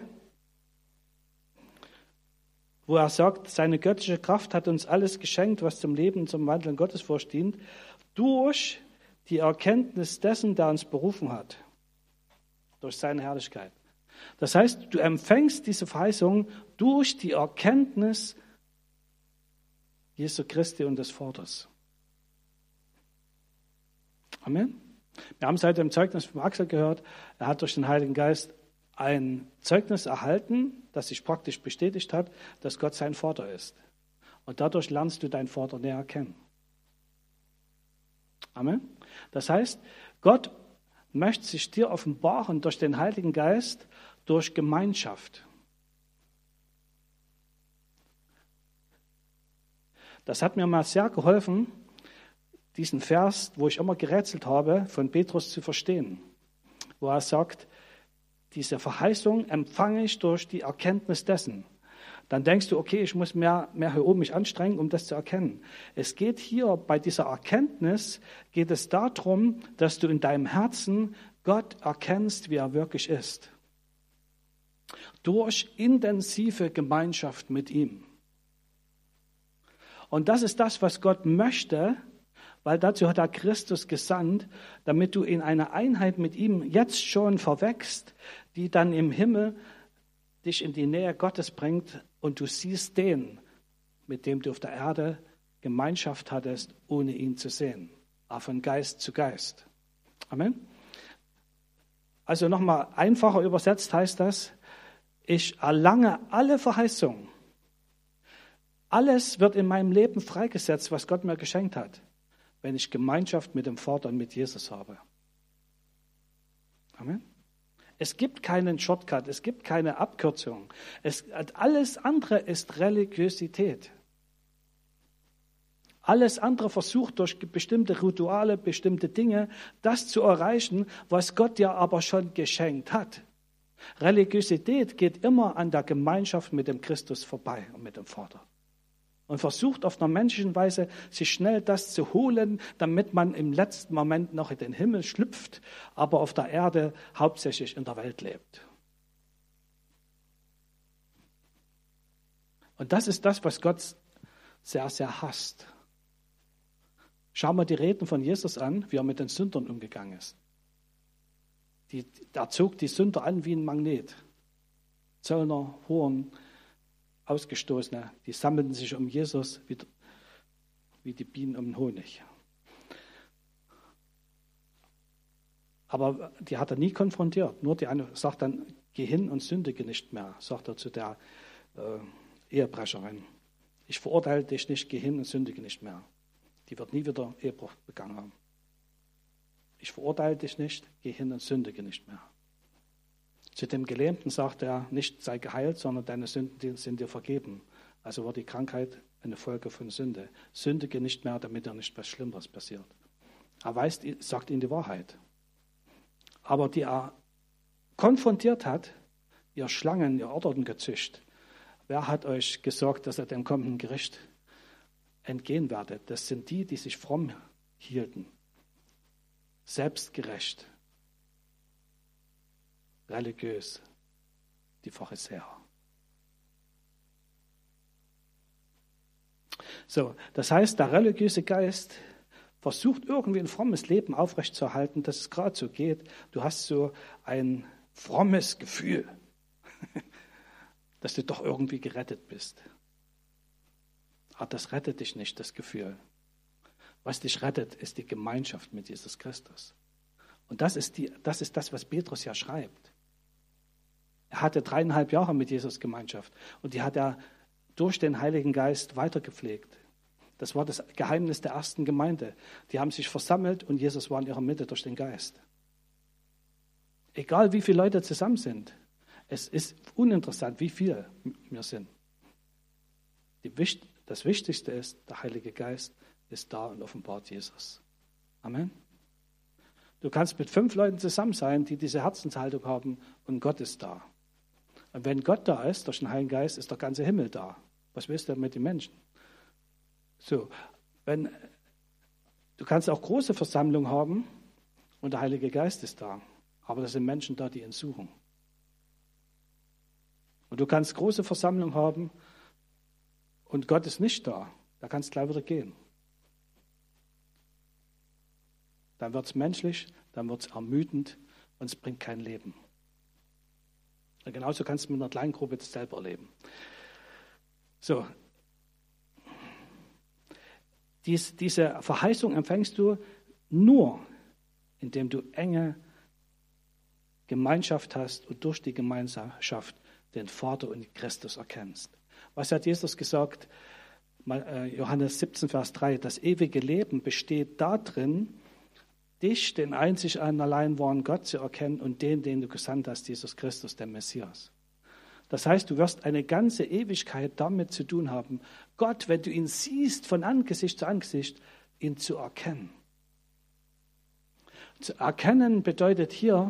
wo er sagt, seine göttliche Kraft hat uns alles geschenkt, was zum Leben und zum Wandeln Gottes dient, durch die Erkenntnis dessen, der uns berufen hat, durch seine Herrlichkeit. Das heißt, du empfängst diese Verheißung durch die Erkenntnis Jesu Christi und des Vaters. Amen. Wir haben es heute im Zeugnis von Axel gehört, er hat durch den Heiligen Geist ein Zeugnis erhalten, das sich praktisch bestätigt hat, dass Gott sein Vater ist. Und dadurch lernst du deinen Vater näher kennen. Amen. Das heißt, Gott möchte sich dir offenbaren durch den Heiligen Geist, durch Gemeinschaft. Das hat mir mal sehr geholfen, diesen Vers, wo ich immer gerätselt habe, von Petrus zu verstehen, wo er sagt, diese Verheißung empfange ich durch die Erkenntnis dessen. Dann denkst du, okay, ich muss mehr, mehr hier oben mich anstrengen, um das zu erkennen. Es geht hier bei dieser Erkenntnis, geht es darum, dass du in deinem Herzen Gott erkennst, wie er wirklich ist. Durch intensive Gemeinschaft mit ihm. Und das ist das, was Gott möchte, weil dazu hat er Christus gesandt, damit du in eine Einheit mit ihm jetzt schon verwächst, die dann im Himmel dich in die Nähe Gottes bringt und du siehst den, mit dem du auf der Erde Gemeinschaft hattest, ohne ihn zu sehen. Aber von Geist zu Geist. Amen. Also nochmal einfacher übersetzt heißt das, ich erlange alle Verheißungen. Alles wird in meinem Leben freigesetzt, was Gott mir geschenkt hat, wenn ich Gemeinschaft mit dem Vater und mit Jesus habe. Amen. Es gibt keinen Shortcut, es gibt keine Abkürzung. Es, alles andere ist Religiosität. Alles andere versucht durch bestimmte Rituale, bestimmte Dinge, das zu erreichen, was Gott dir aber schon geschenkt hat. Religiosität geht immer an der Gemeinschaft mit dem Christus vorbei und mit dem Vater. Und versucht auf einer menschlichen Weise, sich schnell das zu holen, damit man im letzten Moment noch in den Himmel schlüpft, aber auf der Erde hauptsächlich in der Welt lebt. Und das ist das, was Gott sehr, sehr hasst. Schau mal die Reden von Jesus an, wie er mit den Sündern umgegangen ist. Die, der zog die Sünder an wie ein Magnet. Zöllner, Huren, Ausgestoßene, die sammelten sich um Jesus wie, wie die Bienen um den Honig. Aber die hat er nie konfrontiert. Nur die eine sagt dann, geh hin und sündige nicht mehr, sagt er zu der äh, Ehebrecherin. Ich verurteile dich nicht, geh hin und sündige nicht mehr. Die wird nie wieder Ehebruch begangen haben. Ich verurteile dich nicht, geh hin und sündige nicht mehr. Zu dem Gelähmten sagt er, nicht sei geheilt, sondern deine Sünden sind dir vergeben. Also war die Krankheit eine Folge von Sünde. Sündige nicht mehr, damit dir nicht was Schlimmeres passiert. Er weiß, sagt ihnen die Wahrheit. Aber die er konfrontiert hat, ihr Schlangen, ihr Otterten gezücht, wer hat euch gesorgt, dass ihr dem kommenden Gericht entgehen werdet? Das sind die, die sich fromm hielten, selbstgerecht, religiös, die Pharisäer. So, das heißt, der religiöse Geist versucht irgendwie ein frommes Leben aufrechtzuerhalten, dass es gerade so geht. Du hast so ein frommes Gefühl, dass du doch irgendwie gerettet bist. Aber das rettet dich nicht, das Gefühl. Was dich rettet, ist die Gemeinschaft mit Jesus Christus. Und das ist, die, das ist das, was Petrus ja schreibt. Er hatte dreieinhalb Jahre mit Jesus Gemeinschaft und die hat er durch den Heiligen Geist weitergepflegt. Das war das Geheimnis der ersten Gemeinde. Die haben sich versammelt und Jesus war in ihrer Mitte durch den Geist. Egal wie viele Leute zusammen sind, es ist uninteressant, wie viele wir sind. Die, das Wichtigste ist, der Heilige Geist ist da und offenbart Jesus. Amen. Du kannst mit fünf Leuten zusammen sein, die diese Herzenshaltung haben und Gott ist da. Und wenn Gott da ist, durch den Heiligen Geist, ist der ganze Himmel da. Was willst du mit den Menschen? So, wenn, du kannst auch große Versammlungen haben und der Heilige Geist ist da. Aber das sind Menschen da, die ihn suchen. Und du kannst große Versammlungen haben und Gott ist nicht da. Da kannst du gleich wieder gehen. Dann wird es menschlich, dann wird es ermüdend und es bringt kein Leben. Und genauso kannst du mit einer kleinen Gruppe das selber erleben. So. Dies, diese Verheißung empfängst du nur, indem du enge Gemeinschaft hast und durch die Gemeinschaft den Vater und Christus erkennst. Was hat Jesus gesagt? Johannes siebzehn, Vers drei. Das ewige Leben besteht darin, dich, den einzig einen allein wahren Gott, zu erkennen und den, den du gesandt hast, Jesus Christus, der Messias. Das heißt, du wirst eine ganze Ewigkeit damit zu tun haben, Gott, wenn du ihn siehst, von Angesicht zu Angesicht, ihn zu erkennen. Zu erkennen bedeutet hier,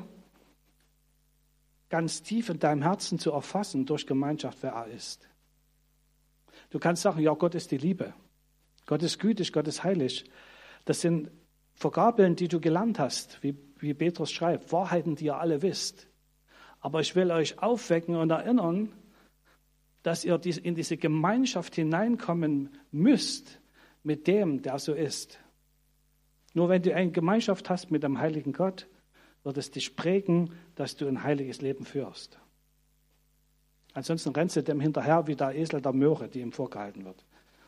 ganz tief in deinem Herzen zu erfassen durch Gemeinschaft, wer er ist. Du kannst sagen, ja, Gott ist die Liebe. Gott ist gütig, Gott ist heilig. Das sind Vokabeln, die du gelernt hast, wie, wie Petrus schreibt, Wahrheiten, die ihr alle wisst. Aber ich will euch aufwecken und erinnern, dass ihr in diese Gemeinschaft hineinkommen müsst mit dem, der so ist. Nur wenn du eine Gemeinschaft hast mit dem heiligen Gott, wird es dich prägen, dass du ein heiliges Leben führst. Ansonsten rennst du dem hinterher wie der Esel der Möhre, die ihm vorgehalten wird.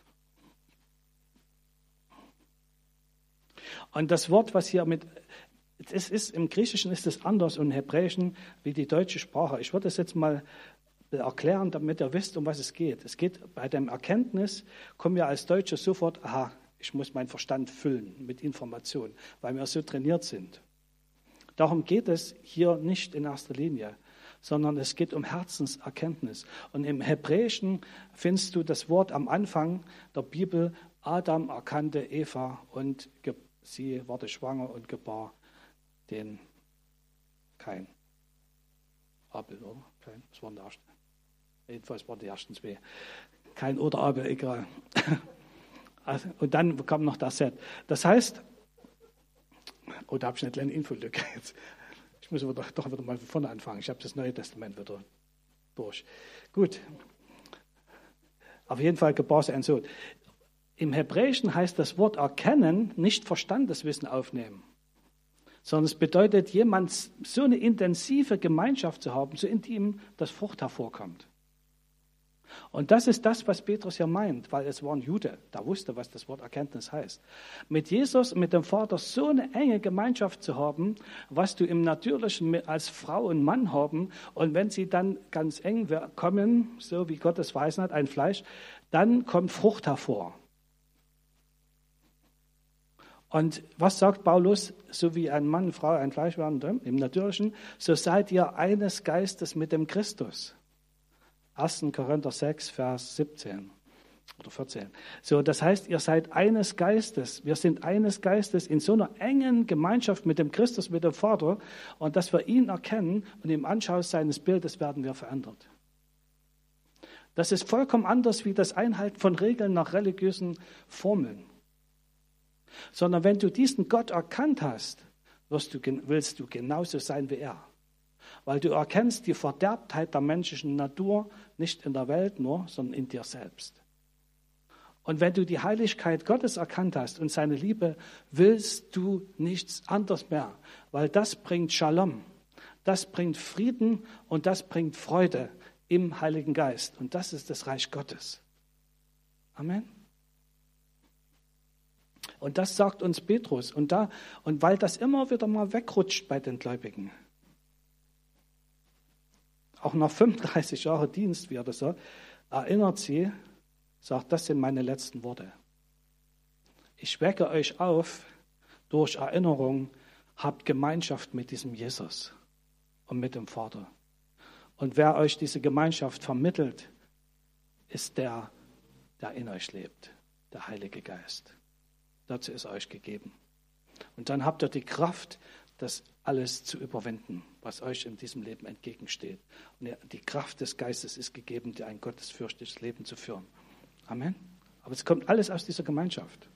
Und das Wort, was hier mit, es ist, im Griechischen ist es anders und im Hebräischen wie die deutsche Sprache. Ich würde es jetzt mal erklären, damit ihr wisst, um was es geht. Es geht bei der Erkenntnis, kommen wir als Deutsche sofort, aha, ich muss meinen Verstand füllen mit Informationen, weil wir so trainiert sind. Darum geht es hier nicht in erster Linie, sondern es geht um Herzenserkenntnis. Und im Hebräischen findest du das Wort am Anfang der Bibel, Adam erkannte Eva und sie wurde schwanger und gebar den Kain. Abel, oder? Kain, das waren die ersten. Jedenfalls waren die ersten zwei. Kain oder Abel, egal. Also, und dann kam noch das Set. Das heißt, oh, da habe ich eine kleine Infolücke jetzt. Ich muss aber doch, doch wieder mal von vorne anfangen. Ich habe das Neue Testament wieder durch. Gut. Auf jeden Fall gebar sie einen Sohn. Im Hebräischen heißt das Wort erkennen nicht Verstandeswissen aufnehmen, sondern es bedeutet, jemand so eine intensive Gemeinschaft zu haben, so intim, dass Frucht hervorkommt. Und das ist das, was Petrus ja meint, weil es war ein Jude, der wusste, was das Wort Erkenntnis heißt. Mit Jesus, mit dem Vater so eine enge Gemeinschaft zu haben, was du im Natürlichen als Frau und Mann haben, und wenn sie dann ganz eng kommen, so wie Gott es verheißen hat, ein Fleisch, dann kommt Frucht hervor. Und was sagt Paulus? So wie ein Mann, Frau, ein Fleisch werden im Natürlichen, so seid ihr eines Geistes mit dem Christus. erster Korinther sechs, Vers siebzehn oder vierzehn. So, das heißt, ihr seid eines Geistes. Wir sind eines Geistes in so einer engen Gemeinschaft mit dem Christus, mit dem Vater. Und dass wir ihn erkennen und im Anschau seines Bildes werden wir verändert. Das ist vollkommen anders wie das Einhalten von Regeln nach religiösen Formeln. Sondern wenn du diesen Gott erkannt hast, wirst du, willst du genauso sein wie er. Weil du erkennst die Verderbtheit der menschlichen Natur nicht in der Welt nur, sondern in dir selbst. Und wenn du die Heiligkeit Gottes erkannt hast und seine Liebe, willst du nichts anderes mehr. Weil das bringt Shalom, das bringt Frieden und das bringt Freude im Heiligen Geist. Und das ist das Reich Gottes. Amen. Und das sagt uns Petrus. Und, da, und weil das immer wieder mal wegrutscht bei den Gläubigen, auch nach fünfunddreißig Jahren Dienst, wie er das sagt, erinnert sie, sagt, das sind meine letzten Worte. Ich wecke euch auf durch Erinnerung, habt Gemeinschaft mit diesem Jesus und mit dem Vater. Und wer euch diese Gemeinschaft vermittelt, ist der, der in euch lebt, der Heilige Geist. Dazu ist euch gegeben. Und dann habt ihr die Kraft, das alles zu überwinden, was euch in diesem Leben entgegensteht. Und die Kraft des Geistes ist gegeben, dir ein gottesfürchtiges Leben zu führen. Amen. Aber es kommt alles aus dieser Gemeinschaft.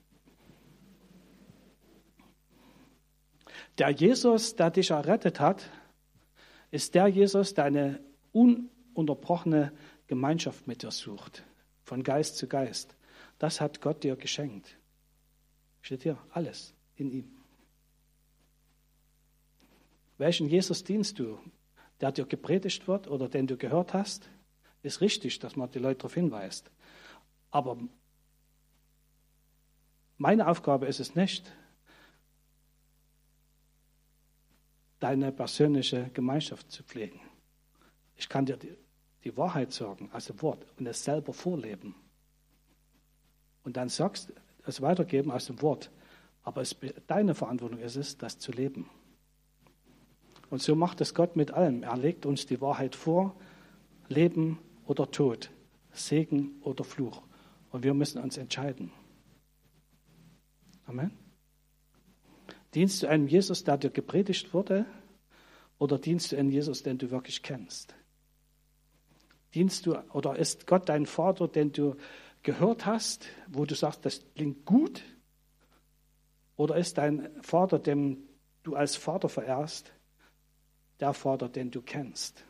Der Jesus, der dich errettet hat, ist der Jesus, der eine ununterbrochene Gemeinschaft mit dir sucht, von Geist zu Geist. Das hat Gott dir geschenkt. Steht hier, alles in ihm. Welchen Jesus dienst du? Der dir gepredigt wird oder den du gehört hast? Ist richtig, dass man die Leute darauf hinweist. Aber meine Aufgabe ist es nicht, deine persönliche Gemeinschaft zu pflegen. Ich kann dir die, die Wahrheit sagen, aus dem Wort, und es selber vorleben. Und dann sagst es weitergeben aus dem Wort. Aber es, deine Verantwortung ist es, das zu leben. Und so macht es Gott mit allem. Er legt uns die Wahrheit vor, Leben oder Tod, Segen oder Fluch. Und wir müssen uns entscheiden. Amen. Dienst du einem Jesus, der dir gepredigt wurde, oder dienst du einem Jesus, den du wirklich kennst? Dienst du, oder ist Gott dein Vater, den du gehört hast, wo du sagst, das klingt gut? Oder ist dein Vater, den du als Vater verehrst, der Vater, den du kennst?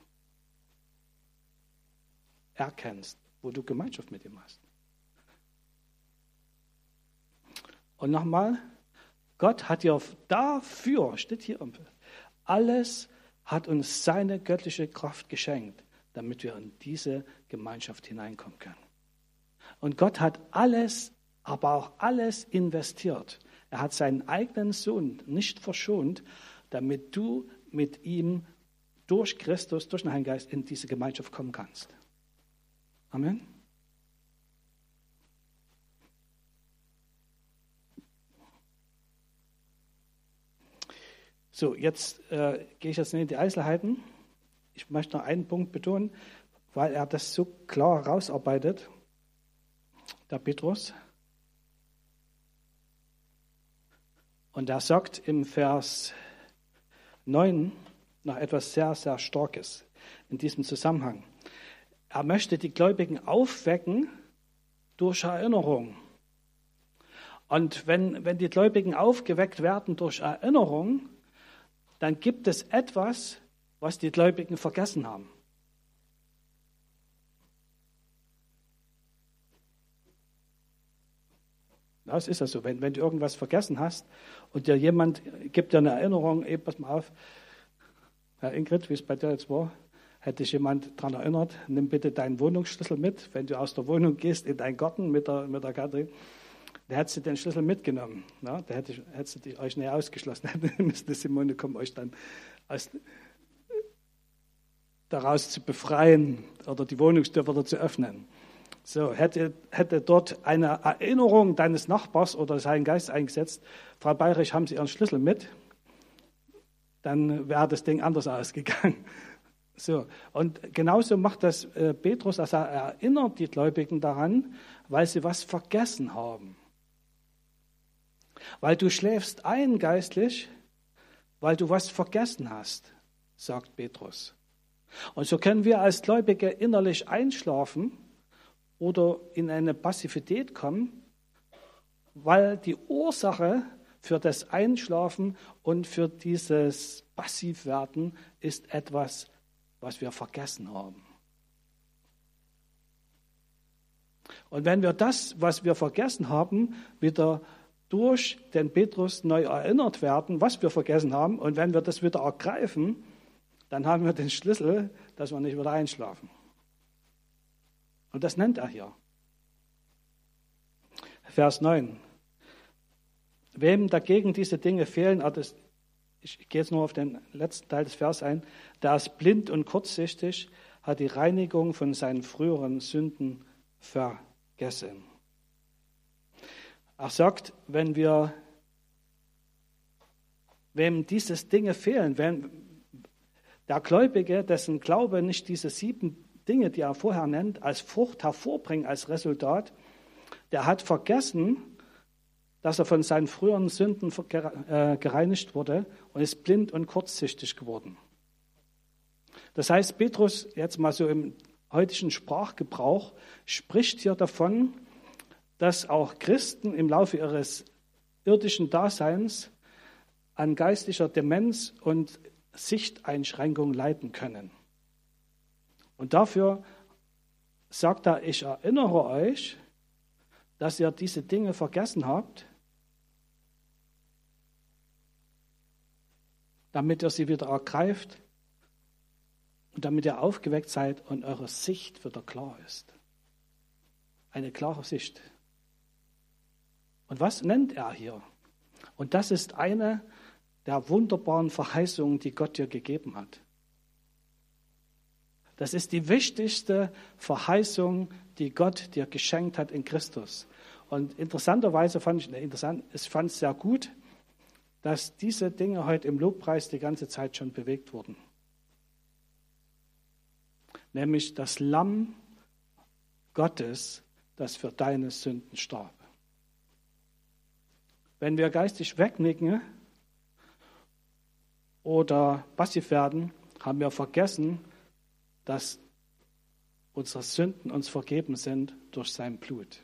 Erkennst, wo du Gemeinschaft mit ihm hast. Und nochmal, Gott hat ja dafür, steht hier, alles hat uns seine göttliche Kraft geschenkt, damit wir in diese Gemeinschaft hineinkommen können. Und Gott hat alles, aber auch alles investiert. Er hat seinen eigenen Sohn nicht verschont, damit du mit ihm durch Christus, durch den Heiligen Geist in diese Gemeinschaft kommen kannst. Amen. So, jetzt äh, gehe ich jetzt nicht in die Einzelheiten. Ich möchte noch einen Punkt betonen, weil er das so klar herausarbeitet, der Petrus. Und er sagt im Vers neun noch etwas sehr, sehr Starkes in diesem Zusammenhang. Er möchte die Gläubigen aufwecken durch Erinnerung. Und wenn, wenn die Gläubigen aufgeweckt werden durch Erinnerung, dann gibt es etwas, was die Gläubigen vergessen haben. Das ist ja so, wenn, wenn du irgendwas vergessen hast und dir jemand gibt dir eine Erinnerung, ey, pass mal auf, Herr Ingrid, wie es bei dir jetzt war, hätte dich jemand daran erinnert, nimm bitte deinen Wohnungsschlüssel mit, wenn du aus der Wohnung gehst in deinen Garten mit der, mit der Katrin, da hättest du den Schlüssel mitgenommen. Ja, da hätte, hättest du euch nicht ausgeschlossen. Dann müsste Simone kommen, euch dann aus, daraus zu befreien oder die Wohnungstür wieder zu öffnen. So, hätte, hätte dort eine Erinnerung deines Nachbars oder seinen Geist eingesetzt, Frau Bayrich, haben Sie Ihren Schlüssel mit? Dann wäre das Ding anders ausgegangen. So, und genauso macht das äh, Petrus, also er erinnert die Gläubigen daran, weil sie was vergessen haben. Weil du schläfst ein geistlich, weil du was vergessen hast, sagt Petrus. Und so können wir als Gläubige innerlich einschlafen oder in eine Passivität kommen, weil die Ursache für das Einschlafen und für dieses Passivwerden ist etwas, was wir vergessen haben. Und wenn wir das, was wir vergessen haben, wieder durch den Petrus neu erinnert werden, was wir vergessen haben, und wenn wir das wieder ergreifen, dann haben wir den Schlüssel, dass wir nicht wieder einschlafen. Und das nennt er hier. Vers neun. Wem dagegen diese Dinge fehlen, also das, ich gehe jetzt nur auf den letzten Teil des Vers ein, der ist blind und kurzsichtig, hat die Reinigung von seinen früheren Sünden vergessen. Er sagt, wenn wir, wem diese Dinge fehlen, wenn der Gläubige, dessen Glaube nicht diese sieben Dinge, die er vorher nennt, als Frucht hervorbringt, als Resultat, der hat vergessen, dass er von seinen früheren Sünden gereinigt wurde und ist blind und kurzsichtig geworden. Das heißt, Petrus, jetzt mal so im heutigen Sprachgebrauch, spricht hier davon, dass auch Christen im Laufe ihres irdischen Daseins an geistlicher Demenz und Sichteinschränkung leiden können. Und dafür sagt er, ich erinnere euch, dass ihr diese Dinge vergessen habt, damit ihr sie wieder ergreift und damit ihr aufgeweckt seid und eure Sicht wieder klar ist. Eine klare Sicht. Und was nennt er hier? Und das ist eine der wunderbaren Verheißungen, die Gott dir gegeben hat. Das ist die wichtigste Verheißung, die Gott dir geschenkt hat in Christus. Und interessanterweise fand ich, ne, interessant, ich fand es sehr gut, dass diese Dinge heute im Lobpreis die ganze Zeit schon bewegt wurden. Nämlich das Lamm Gottes, das für deine Sünden starb. Wenn wir geistig wegnicken oder passiv werden, haben wir vergessen, dass unsere Sünden uns vergeben sind durch sein Blut.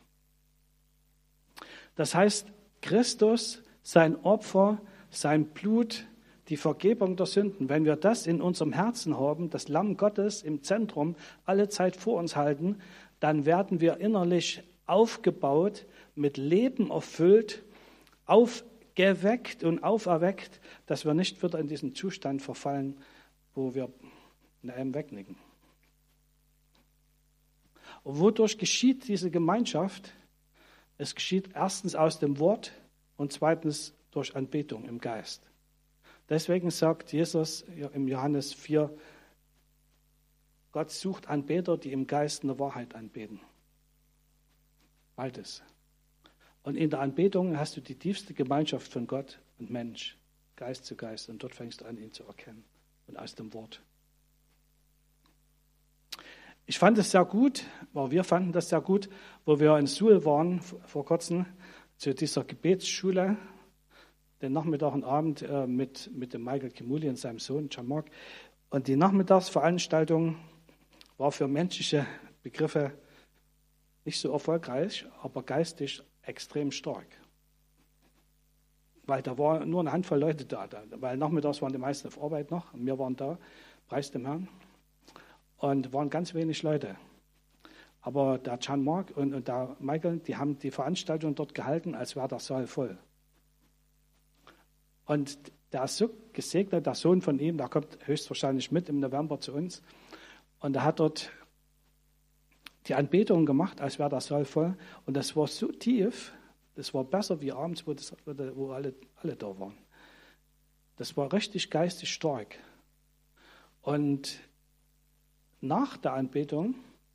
Das heißt, Christus, sein Opfer, sein Blut, die Vergebung der Sünden, wenn wir das in unserem Herzen haben, das Lamm Gottes im Zentrum, alle Zeit vor uns halten, dann werden wir innerlich aufgebaut, mit Leben erfüllt, aufgeweckt und auferweckt, dass wir nicht wieder in diesen Zustand verfallen, wo wir in einem wegnicken. Und wodurch geschieht diese Gemeinschaft? Es geschieht erstens aus dem Wort und zweitens durch Anbetung im Geist. Deswegen sagt Jesus im Johannes vier, Gott sucht Anbeter, die im Geist in der Wahrheit anbeten. Beides. Und in der Anbetung hast du die tiefste Gemeinschaft von Gott und Mensch, Geist zu Geist. Und dort fängst du an, ihn zu erkennen. Und aus dem Wort. Ich fand es sehr gut, oder wir fanden das sehr gut, wo wir in Suhl waren vor kurzem, zu dieser Gebetsschule, den Nachmittag und Abend äh, mit, mit dem Michael Kimuli und seinem Sohn Jean-Marc. Und die Nachmittagsveranstaltung war für menschliche Begriffe nicht so erfolgreich, aber geistig extrem stark. Weil da war nur eine Handvoll Leute da, da. Weil nachmittags waren die meisten auf Arbeit noch und wir waren da, preis dem Herrn. Und waren ganz wenig Leute. Aber der Jean-Marc und, und der Michael, die haben die Veranstaltung dort gehalten, als wäre der Saal voll. Und der ist so gesegnet, der Sohn von ihm, der kommt höchstwahrscheinlich mit im November zu uns. Und er hat dort die Anbetung gemacht, als wäre der Saal voll. Und das war so tief, das war besser wie abends, wo, das, wo alle, alle da waren. Das war richtig geistig stark. Und nach der Anbetung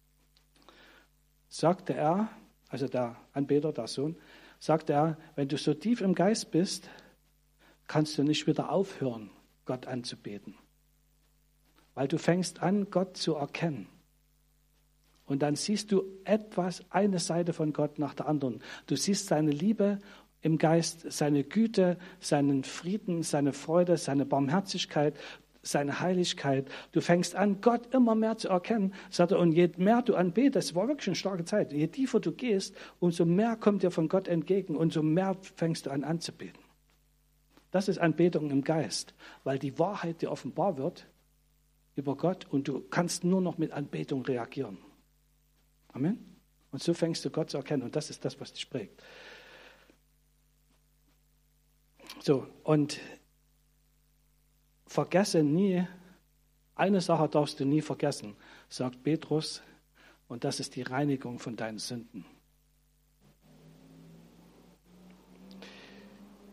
sagte er, also der Anbeter, der Sohn, sagte er, wenn du so tief im Geist bist, kannst du nicht wieder aufhören, Gott anzubeten. Weil du fängst an, Gott zu erkennen. Und dann siehst du etwas, eine Seite von Gott nach der anderen. Du siehst seine Liebe im Geist, seine Güte, seinen Frieden, seine Freude, seine Barmherzigkeit, seine Heiligkeit. Du fängst an, Gott immer mehr zu erkennen. Sagt er, und je mehr du anbetest, es war wirklich eine starke Zeit, je tiefer du gehst, umso mehr kommt dir von Gott entgegen, umso mehr fängst du an anzubeten. Das ist Anbetung im Geist, weil die Wahrheit dir offenbar wird über Gott und du kannst nur noch mit Anbetung reagieren. Amen. Und so fängst du Gott zu erkennen und das ist das, was dich prägt. So, und vergesse nie, eine Sache darfst du nie vergessen, sagt Petrus, und das ist die Reinigung von deinen Sünden.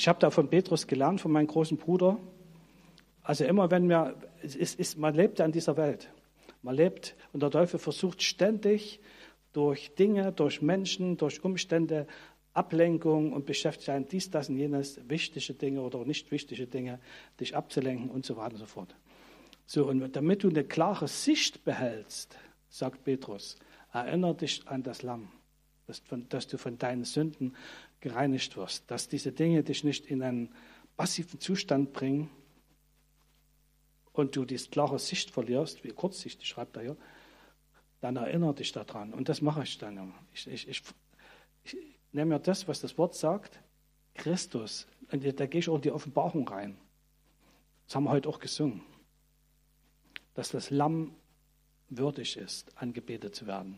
Ich habe da von Petrus gelernt, von meinem großen Bruder. Also immer wenn wir, es ist, ist, man lebt ja in dieser Welt. Man lebt und der Teufel versucht ständig durch Dinge, durch Menschen, durch Umstände, Ablenkung und beschäftigt einen dies, das und jenes, wichtige Dinge oder nicht wichtige Dinge, dich abzulenken und so weiter und so fort. So, und damit du eine klare Sicht behältst, sagt Petrus, erinnere dich an das Lamm, dass, dass du von deinen Sünden gereinigt wirst, dass diese Dinge dich nicht in einen passiven Zustand bringen und du diese klare Sicht verlierst, wie kurzsichtig schreibt er hier, dann erinnere dich daran. Und das mache ich dann. Ich, ich, ich, ich nehme mir das, was das Wort sagt, Christus, und da gehe ich auch in die Offenbarung rein. Das haben wir heute auch gesungen, dass das Lamm würdig ist, angebetet zu werden.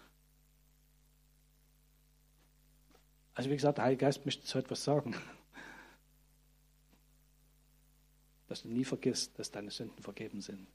Also wie gesagt, der Heilige Geist möchte uns heute was sagen. Dass du nie vergisst, dass deine Sünden vergeben sind.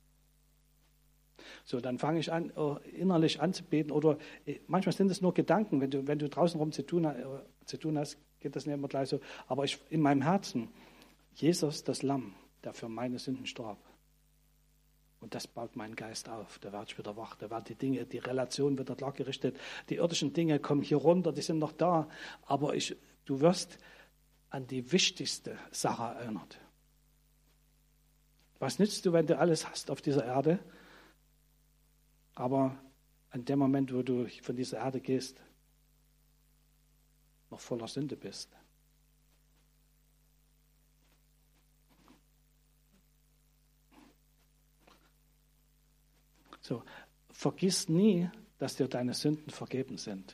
So, dann fange ich an, innerlich anzubeten. Oder manchmal sind es nur Gedanken. Wenn du, wenn du draußen rum zu tun, zu tun hast, geht das nicht immer gleich so. Aber ich, in meinem Herzen, Jesus, das Lamm, der für meine Sünden starb. Und das baut meinen Geist auf. Da werde ich wieder wach. Da werden die Dinge, die Relation wird klar gerichtet. Die irdischen Dinge kommen hier runter, die sind noch da. Aber ich, du wirst an die wichtigste Sache erinnert. Was nützt du, wenn du alles hast auf dieser Erde? Aber an dem Moment, wo du von dieser Erde gehst, noch voller Sünde bist. So, vergiss nie, dass dir deine Sünden vergeben sind.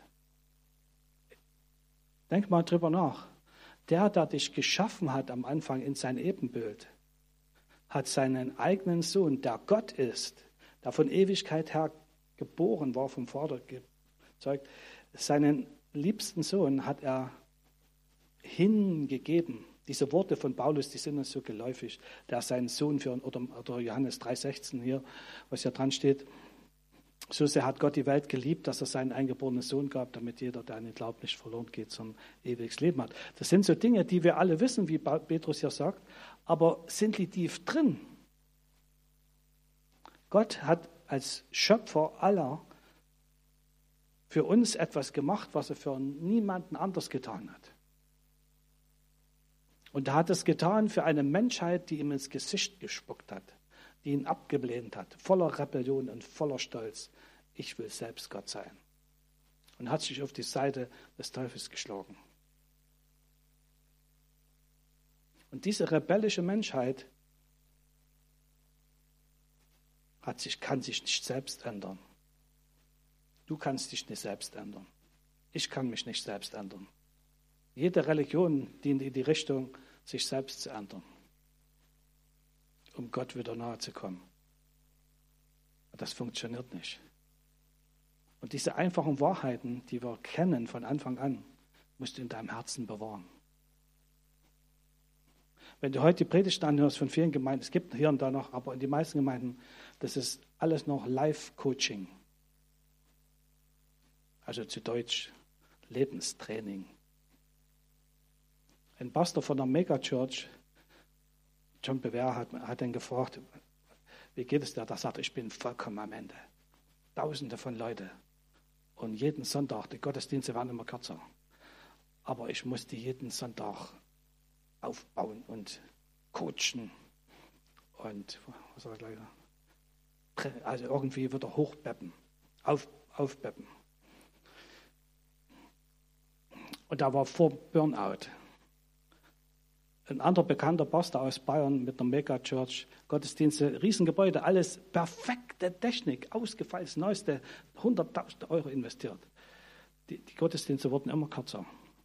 Denk mal drüber nach. Der, der dich geschaffen hat am Anfang in sein Ebenbild, hat seinen eigenen Sohn, der Gott ist, der von Ewigkeit her geboren war, vom Vater gezeugt, seinen liebsten Sohn hat er hingegeben. Diese Worte von Paulus, die sind uns so geläufig, der seinen Sohn für, oder, oder Johannes drei sechzehn hier, was hier dran steht, so sehr hat Gott die Welt geliebt, dass er seinen eingeborenen Sohn gab, damit jeder, der an ihn glaubt, nicht verloren geht, sondern ewiges Leben hat. Das sind so Dinge, die wir alle wissen, wie Petrus hier sagt, aber sind die tief drin? Gott hat als Schöpfer aller für uns etwas gemacht, was er für niemanden anders getan hat. Und er hat es getan für eine Menschheit, die ihm ins Gesicht gespuckt hat, die ihn abgelehnt hat, voller Rebellion und voller Stolz. Ich will selbst Gott sein. Und hat sich auf die Seite des Teufels geschlagen. Und diese rebellische Menschheit hat sich, kann sich nicht selbst ändern. Du kannst dich nicht selbst ändern. Ich kann mich nicht selbst ändern. Jede Religion dient in die Richtung, sich selbst zu ändern, um Gott wieder nahe zu kommen. Das funktioniert nicht. Und diese einfachen Wahrheiten, die wir kennen von Anfang an, musst du in deinem Herzen bewahren. Wenn du heute die Predigt anhörst von vielen Gemeinden, es gibt hier und da noch, aber in den meisten Gemeinden, das ist alles noch Life-Coaching. Also zu Deutsch Lebenstraining. Ein Pastor von der Megachurch, John Bevere, hat, hat ihn gefragt, wie geht es dir? Da sagt er, ich bin vollkommen am Ende. Tausende von Leuten. Und jeden Sonntag, die Gottesdienste werden immer kürzer. Aber ich musste jeden Sonntag aufbauen und coachen. Und was soll ich gleich? Also irgendwie wieder hochbeppen. Auf, aufbeppen. Und da war vor Burnout. Ein anderer bekannter Pastor aus Bayern mit einer Megachurch, Gottesdienste, Riesengebäude, alles perfekte Technik, ausgefeilt, das Neueste, hunderttausend Euro investiert. Die, die Gottesdienste wurden immer kürzer.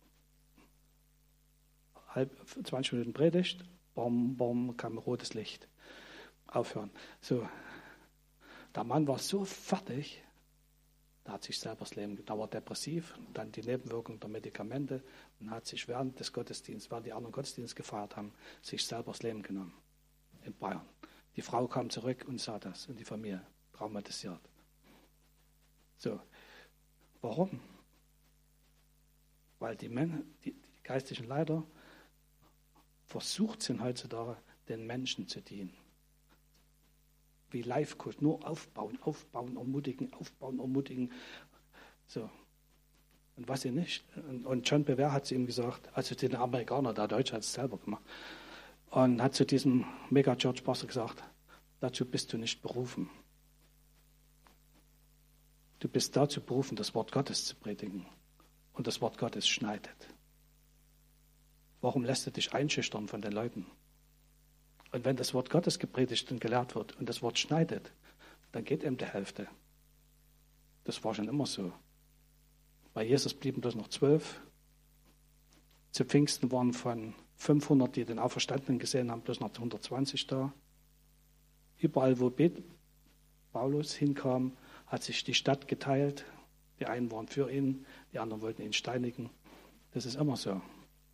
Halb, zwanzig Minuten Predigt, bom, bom, kam rotes Licht. Aufhören. So. Der Mann war so fertig, der hat sich selber das Leben, der war depressiv, dann die Nebenwirkung der Medikamente und hat sich während des Gottesdienstes, während die anderen Gottesdienste gefeiert haben, sich selber das Leben genommen. In Bayern. Die Frau kam zurück und sah das und die Familie traumatisiert. So. Warum? Weil die, Männer, die, die geistlichen Leiter versucht sind heutzutage, den Menschen zu dienen. Wie Life-Coach, nur aufbauen, aufbauen, ermutigen, aufbauen, ermutigen. So. Und was sie nicht. Und John Bevere hat zu ihm gesagt, also den Amerikaner, der Deutsche hat es selber gemacht, und hat zu diesem Mega-Church-Pastor gesagt, dazu bist du nicht berufen. Du bist dazu berufen, das Wort Gottes zu predigen. Und das Wort Gottes schneidet. Warum lässt du dich einschüchtern von den Leuten? Und wenn das Wort Gottes gepredigt und gelehrt wird und das Wort schneidet, dann geht ihm die Hälfte. Das war schon immer so. Bei Jesus blieben bloß noch zwölf. Zu Pfingsten waren von fünfhundert, die den Auferstandenen gesehen haben, bloß noch hundertzwanzig da. Überall, wo Paulus hinkam, hat sich die Stadt geteilt. Die einen waren für ihn, die anderen wollten ihn steinigen. Das ist immer so.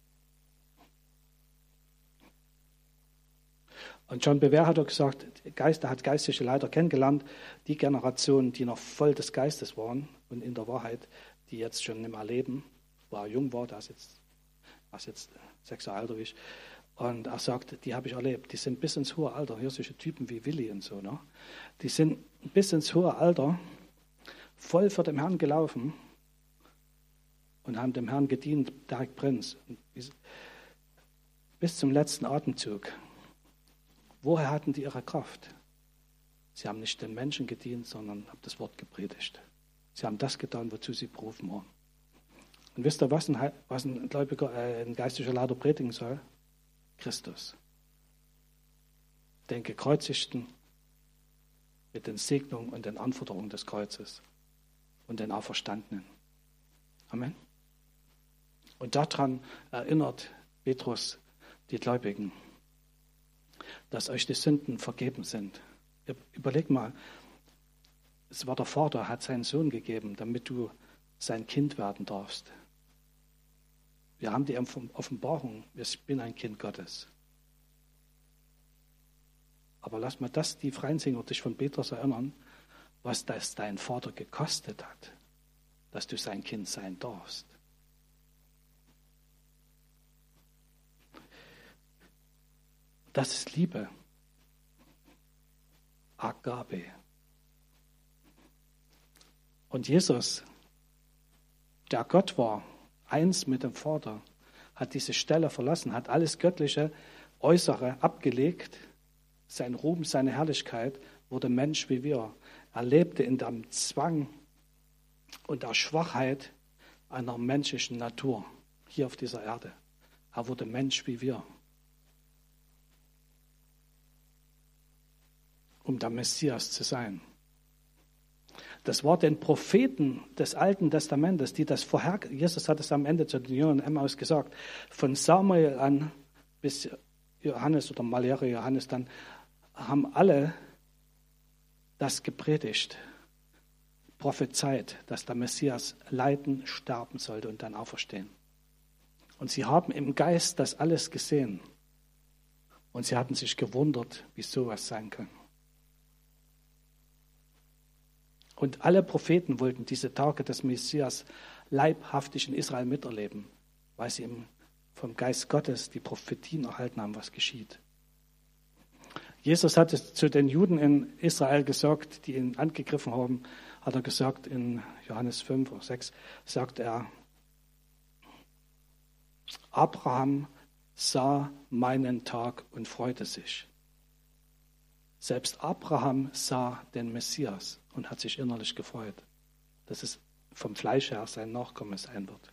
Und John Bevere hat auch gesagt, Geist, er hat geistliche Leiter kennengelernt, die Generation, die noch voll des Geistes waren und in der Wahrheit, die jetzt schon nicht mehr leben, wo er jung war, der ist jetzt, er ist jetzt sechs Jahre älter wie ich. Und er sagt, die habe ich erlebt, die sind bis ins hohe Alter, hier solche Typen wie Willi und so, ne? Die sind bis ins hohe Alter voll für den Herrn gelaufen und haben dem Herrn gedient, Derek Prinz, bis zum letzten Atemzug. Woher hatten die ihre Kraft? Sie haben nicht den Menschen gedient, sondern haben das Wort gepredigt. Sie haben das getan, wozu sie berufen waren. Und wisst ihr, was ein, was ein Gläubiger, äh, ein geistlicher Leiter predigen soll? Christus. Den Gekreuzigten mit den Segnungen und den Anforderungen des Kreuzes und den Auferstandenen. Amen. Und daran erinnert Petrus die Gläubigen, dass euch die Sünden vergeben sind. Überleg mal, es war der Vater, hat seinen Sohn gegeben, damit du sein Kind werden darfst. Wir haben die Offenbarung, ich bin ein Kind Gottes. Aber lass mal das, die Freinsinger, dich von Petrus erinnern, was das dein Vater gekostet hat, dass du sein Kind sein darfst. Das ist Liebe. Agape. Und Jesus, der Gott war, eins mit dem Vater, hat diese Stelle verlassen, hat alles Göttliche, Äußere abgelegt. Sein Ruhm, seine Herrlichkeit, wurde Mensch wie wir. Er lebte in dem Zwang und der Schwachheit einer menschlichen Natur hier auf dieser Erde. Er wurde Mensch wie wir. Um der Messias zu sein. Das war den Propheten des Alten Testamentes, die das vorher, Jesus hat es am Ende zu den Jüngern Emmaus gesagt, von Samuel an bis Johannes oder Malere Johannes dann, haben alle das gepredigt, prophezeit, dass der Messias leiden, sterben sollte und dann auferstehen. Und sie haben im Geist das alles gesehen. Und sie hatten sich gewundert, wie sowas sein kann. Und alle Propheten wollten diese Tage des Messias leibhaftig in Israel miterleben, weil sie vom Geist Gottes die Prophetien erhalten haben, was geschieht. Jesus hat es zu den Juden in Israel gesagt, die ihn angegriffen haben, hat er gesagt in Johannes fünf oder sechs, sagt er, Abraham sah meinen Tag und freute sich. Selbst Abraham sah den Messias und hat sich innerlich gefreut, dass es vom Fleisch her sein Nachkomme sein wird.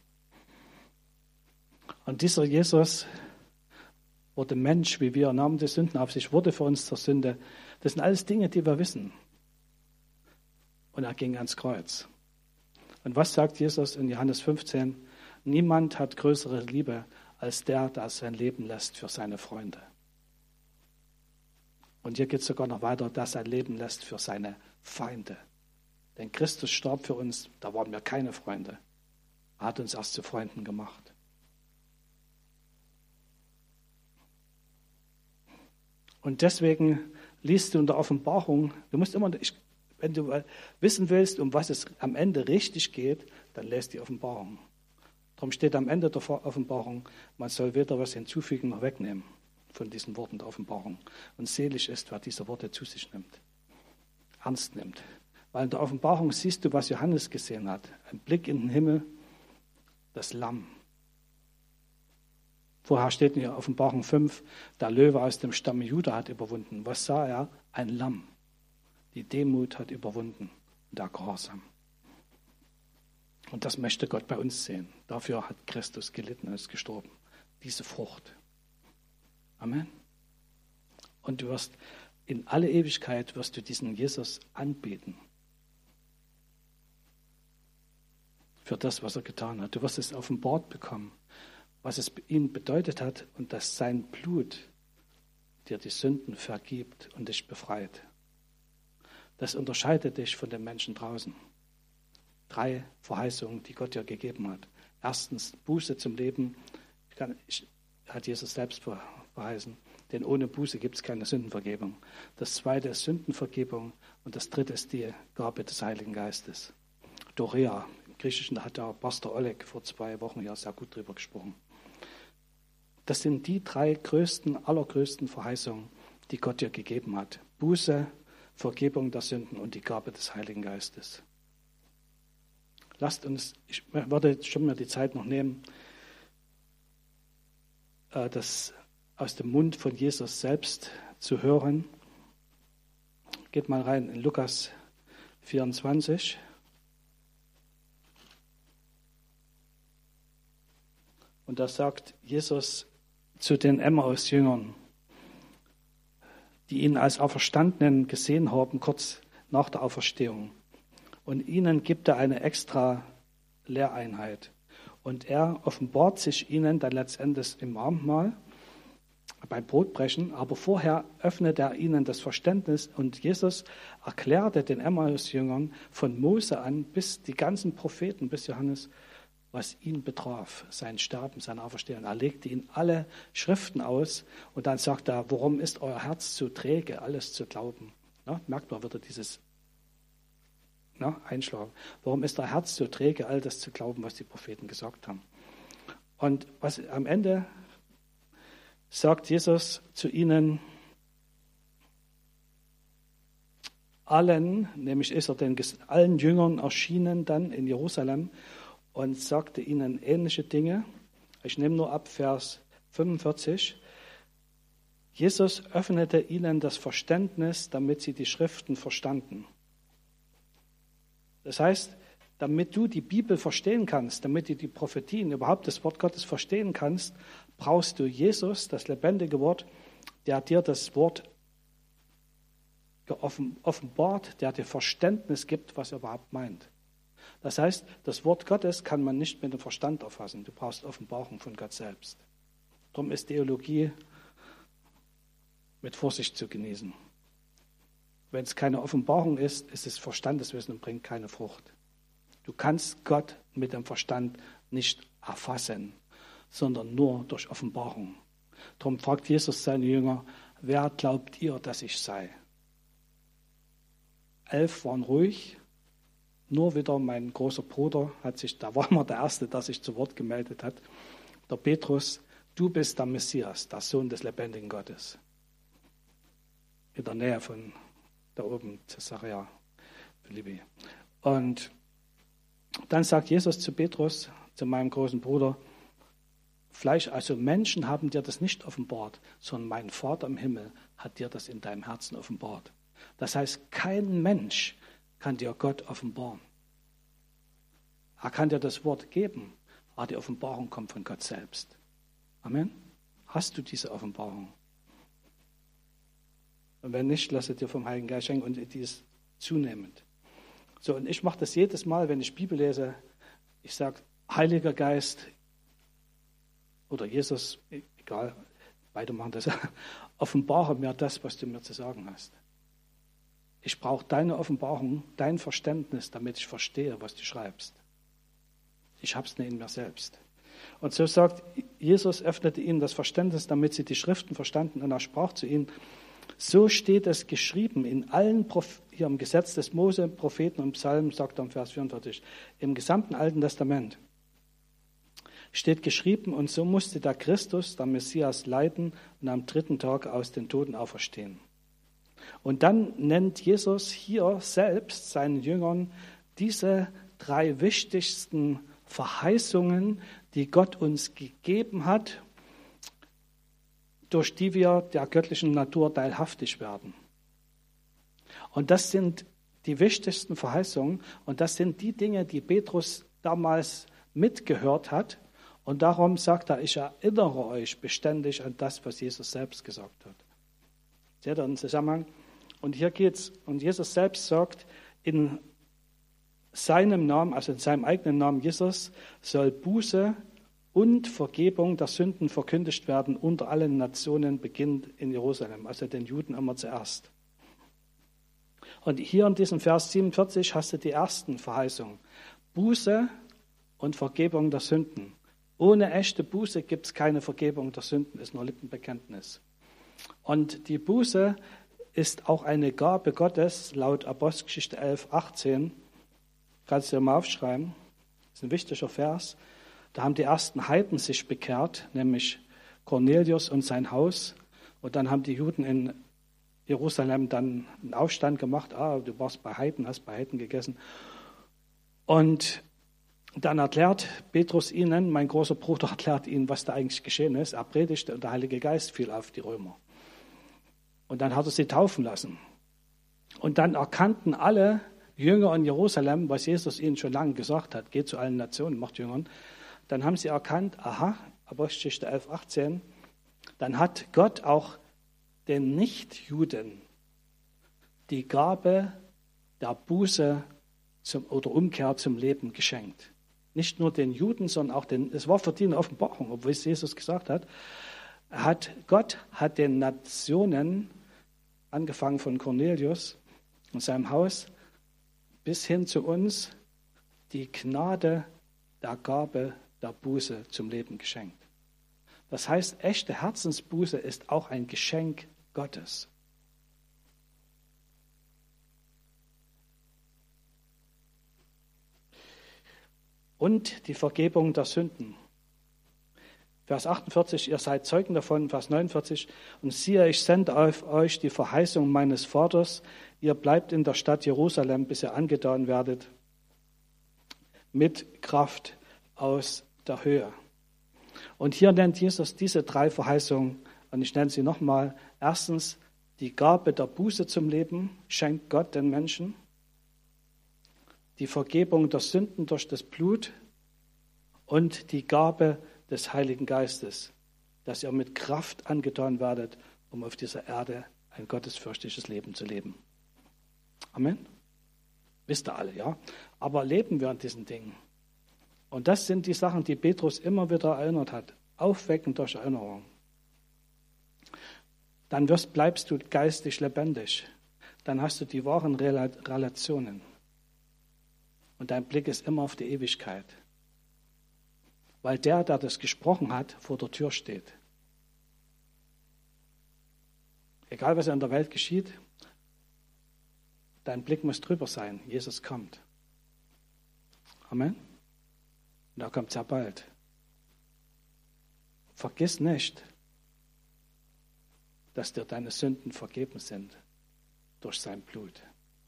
Und dieser Jesus wurde Mensch, wie wir, nahm die Sünden auf sich, wurde für uns zur Sünde. Das sind alles Dinge, die wir wissen. Und er ging ans Kreuz. Und was sagt Jesus in Johannes fünfzehn? Niemand hat größere Liebe als der, der sein Leben lässt für seine Freunde. Und hier geht es sogar noch weiter, der sein Leben lässt für seine Feinde. Denn Christus starb für uns, da waren wir keine Freunde. Er hat uns erst zu Freunden gemacht. Und deswegen liest du in der Offenbarung, du musst immer, ich, wenn du wissen willst, um was es am Ende richtig geht, dann lest die Offenbarung. Darum steht am Ende der Offenbarung, man soll weder was hinzufügen noch wegnehmen von diesen Worten der Offenbarung. Und selig ist, wer diese Worte zu sich nimmt, ernst nimmt. Weil in der Offenbarung siehst du, was Johannes gesehen hat. Ein Blick in den Himmel, das Lamm. Vorher steht in der Offenbarung fünf, der Löwe aus dem Stamm Juda hat überwunden. Was sah er? Ein Lamm. Die Demut hat überwunden, der Gehorsam. Und das möchte Gott bei uns sehen. Dafür hat Christus gelitten und ist gestorben. Diese Frucht. Amen. Und du wirst in alle Ewigkeit wirst du diesen Jesus anbeten. Für das, was er getan hat. Du wirst es offenbart bekommen, was es ihm bedeutet hat und dass sein Blut dir die Sünden vergibt und dich befreit. Das unterscheidet dich von den Menschen draußen. Drei Verheißungen, die Gott dir gegeben hat. Erstens, Buße zum Leben. Ich kann, ich, hat Jesus selbst verheißen. Denn ohne Buße gibt es keine Sündenvergebung. Das zweite ist Sündenvergebung. Und das dritte ist die Gabe des Heiligen Geistes. Dorea. Im Griechischen hat der Pastor Oleg vor zwei Wochen ja sehr gut drüber gesprochen. Das sind die drei größten, allergrößten Verheißungen, die Gott dir gegeben hat. Buße, Vergebung der Sünden und die Gabe des Heiligen Geistes. Lasst uns, ich würde schon mal die Zeit noch nehmen, das aus dem Mund von Jesus selbst zu hören. Geht mal rein in Lukas vierundzwanzig. Und da sagt Jesus zu den Emmaus-Jüngern, die ihn als Auferstandenen gesehen haben, kurz nach der Auferstehung. Und ihnen gibt er eine extra Lehreinheit. Und er offenbart sich ihnen dann letztendlich im Abendmahl, beim Brotbrechen, aber vorher öffnet er ihnen das Verständnis und Jesus erklärte den Emmaus-Jüngern von Mose an bis die ganzen Propheten, bis Johannes, was ihn betraf, sein Sterben, seine Auferstehung. Er legte ihnen alle Schriften aus und dann sagt er, warum ist euer Herz so träge, alles zu glauben? Ja, merkt man wieder dieses ja, Einschlagen. Warum ist euer Herz so träge, all das zu glauben, was die Propheten gesagt haben? Und was am Ende sagt Jesus zu ihnen allen, nämlich ist er den allen Jüngern erschienen dann in Jerusalem und sagte ihnen ähnliche Dinge. Ich nehme nur ab Vers fünfundvierzig. Jesus öffnete ihnen das Verständnis, damit sie die Schriften verstanden. Das heißt, damit du die Bibel verstehen kannst, damit du die Prophetien, überhaupt das Wort Gottes verstehen kannst, brauchst du Jesus, das lebendige Wort, der dir das Wort offenbart, der dir Verständnis gibt, was er überhaupt meint. Das heißt, das Wort Gottes kann man nicht mit dem Verstand erfassen. Du brauchst Offenbarung von Gott selbst. Darum ist Theologie mit Vorsicht zu genießen. Wenn es keine Offenbarung ist, ist es Verstandeswissen und bringt keine Frucht. Du kannst Gott mit dem Verstand nicht erfassen, sondern nur durch Offenbarung. Darum fragt Jesus seine Jünger, wer glaubt ihr, dass ich sei? Elf waren ruhig, nur wieder mein großer Bruder hat sich, da war immer der Erste, der sich zu Wort gemeldet hat, der Petrus, du bist der Messias, der Sohn des lebendigen Gottes. In der Nähe von da oben, Caesarea Philippi. Und dann sagt Jesus zu Petrus, zu meinem großen Bruder, Fleisch, also Menschen haben dir das nicht offenbart, sondern mein Vater im Himmel hat dir das in deinem Herzen offenbart. Das heißt, kein Mensch kann dir Gott offenbaren. Er kann dir das Wort geben, aber die Offenbarung kommt von Gott selbst. Amen. Hast du diese Offenbarung? Und wenn nicht, lasse dir vom Heiligen Geist schenken und die ist zunehmend. So, und ich mache das jedes Mal, wenn ich Bibel lese. Ich sage, Heiliger Geist oder Jesus, egal, beide machen das, offenbare mir das, was du mir zu sagen hast. Ich brauche deine Offenbarung, dein Verständnis, damit ich verstehe, was du schreibst. Ich habe es nicht in mir selbst. Und so sagt Jesus, öffnete ihnen das Verständnis, damit sie die Schriften verstanden. Und er sprach zu ihnen, so steht es geschrieben in allen, hier im Gesetz des Mose, Propheten und Psalmen, sagt er im Vers vierundvierzig, im gesamten Alten Testament. Steht geschrieben, und so musste der Christus, der Messias, leiden und am dritten Tag aus den Toten auferstehen. Und dann nennt Jesus hier selbst seinen Jüngern diese drei wichtigsten Verheißungen, die Gott uns gegeben hat, durch die wir der göttlichen Natur teilhaftig werden. Und das sind die wichtigsten Verheißungen und das sind die Dinge, die Petrus damals mitgehört hat. Und darum sagt er, ich erinnere euch beständig an das, was Jesus selbst gesagt hat. Seht ihr den Zusammenhang? Und hier geht's. Und Jesus selbst sagt, in seinem Namen, also in seinem eigenen Namen Jesus, soll Buße und Vergebung der Sünden verkündigt werden unter allen Nationen, beginnt in Jerusalem, also den Juden immer zuerst. Und hier in diesem Vers siebenundvierzig hast du die ersten Verheißungen. Buße und Vergebung der Sünden. Ohne echte Buße gibt es keine Vergebung der Sünden, ist nur Lippenbekenntnis. Und die Buße ist auch eine Gabe Gottes, laut Apostelgeschichte elf, achtzehn. Kannst du dir mal aufschreiben. Das ist ein wichtiger Vers. Da haben die ersten Heiden sich bekehrt, nämlich Cornelius und sein Haus. Und dann haben die Juden in Jerusalem dann einen Aufstand gemacht. Ah, du warst bei Heiden, hast bei Heiden gegessen. Und dann erklärt Petrus ihnen, mein großer Bruder erklärt ihnen, was da eigentlich geschehen ist. Er predigte und der Heilige Geist fiel auf die Römer. Und dann hat er sie taufen lassen. Und dann erkannten alle Jünger in Jerusalem, was Jesus ihnen schon lange gesagt hat, geht zu allen Nationen, macht Jüngern. Dann haben sie erkannt, aha, Apostelgeschichte elf, achtzehn, dann hat Gott auch den Nichtjuden die Gabe der Buße zum, oder Umkehr zum Leben geschenkt. Nicht nur den Juden, sondern auch den, es war für die eine Offenbarung, obwohl es Jesus gesagt hat, hat Gott hat den Nationen, angefangen von Cornelius und seinem Haus, bis hin zu uns, die Gnade der Gabe der Buße zum Leben geschenkt. Das heißt, echte Herzensbuße ist auch ein Geschenk Gottes. Und die Vergebung der Sünden. Vers achtundvierzig, ihr seid Zeugen davon, Vers neunundvierzig, und siehe, ich sende auf euch die Verheißung meines Vaters, ihr bleibt in der Stadt Jerusalem, bis ihr angetan werdet, mit Kraft aus der Höhe. Und hier nennt Jesus diese drei Verheißungen, und ich nenne sie nochmal. Erstens, die Gabe der Buße zum Leben schenkt Gott den Menschen. Die Vergebung der Sünden durch das Blut und die Gabe des Heiligen Geistes, dass ihr mit Kraft angetan werdet, um auf dieser Erde ein gottesfürchterliches Leben zu leben. Amen. Wisst ihr alle, ja? Aber leben wir an diesen Dingen. Und das sind die Sachen, die Petrus immer wieder erinnert hat. Aufwecken durch Erinnerung. Dann wirst, bleibst du geistig lebendig. Dann hast du die wahren Relationen. Und dein Blick ist immer auf die Ewigkeit. Weil der, der das gesprochen hat, vor der Tür steht. Egal, was in der Welt geschieht, dein Blick muss drüber sein. Jesus kommt. Amen. Und er kommt sehr bald. Vergiss nicht, dass dir deine Sünden vergeben sind durch sein Blut.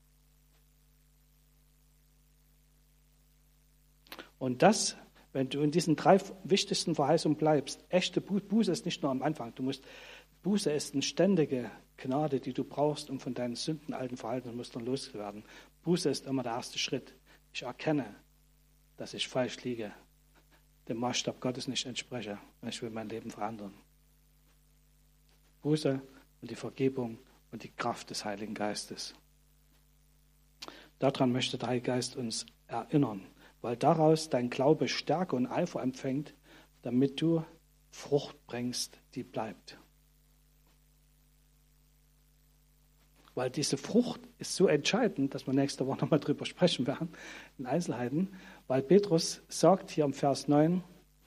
Und das, wenn du in diesen drei wichtigsten Verheißungen bleibst, echte Buße ist nicht nur am Anfang. Du musst, Buße ist eine ständige Gnade, die du brauchst, um von deinen Sünden, alten Verhalten und Mustern loszuwerden. Buße ist immer der erste Schritt. Ich erkenne, dass ich falsch liege, dem Maßstab Gottes nicht entspreche und ich will mein Leben verändern. Buße und die Vergebung und die Kraft des Heiligen Geistes. Daran möchte der Heilige Geist uns erinnern, weil daraus dein Glaube Stärke und Eifer empfängt, damit du Frucht bringst, die bleibt. Weil diese Frucht ist so entscheidend, dass wir nächste Woche nochmal drüber sprechen werden, in Einzelheiten, weil Petrus sagt hier im Vers neun,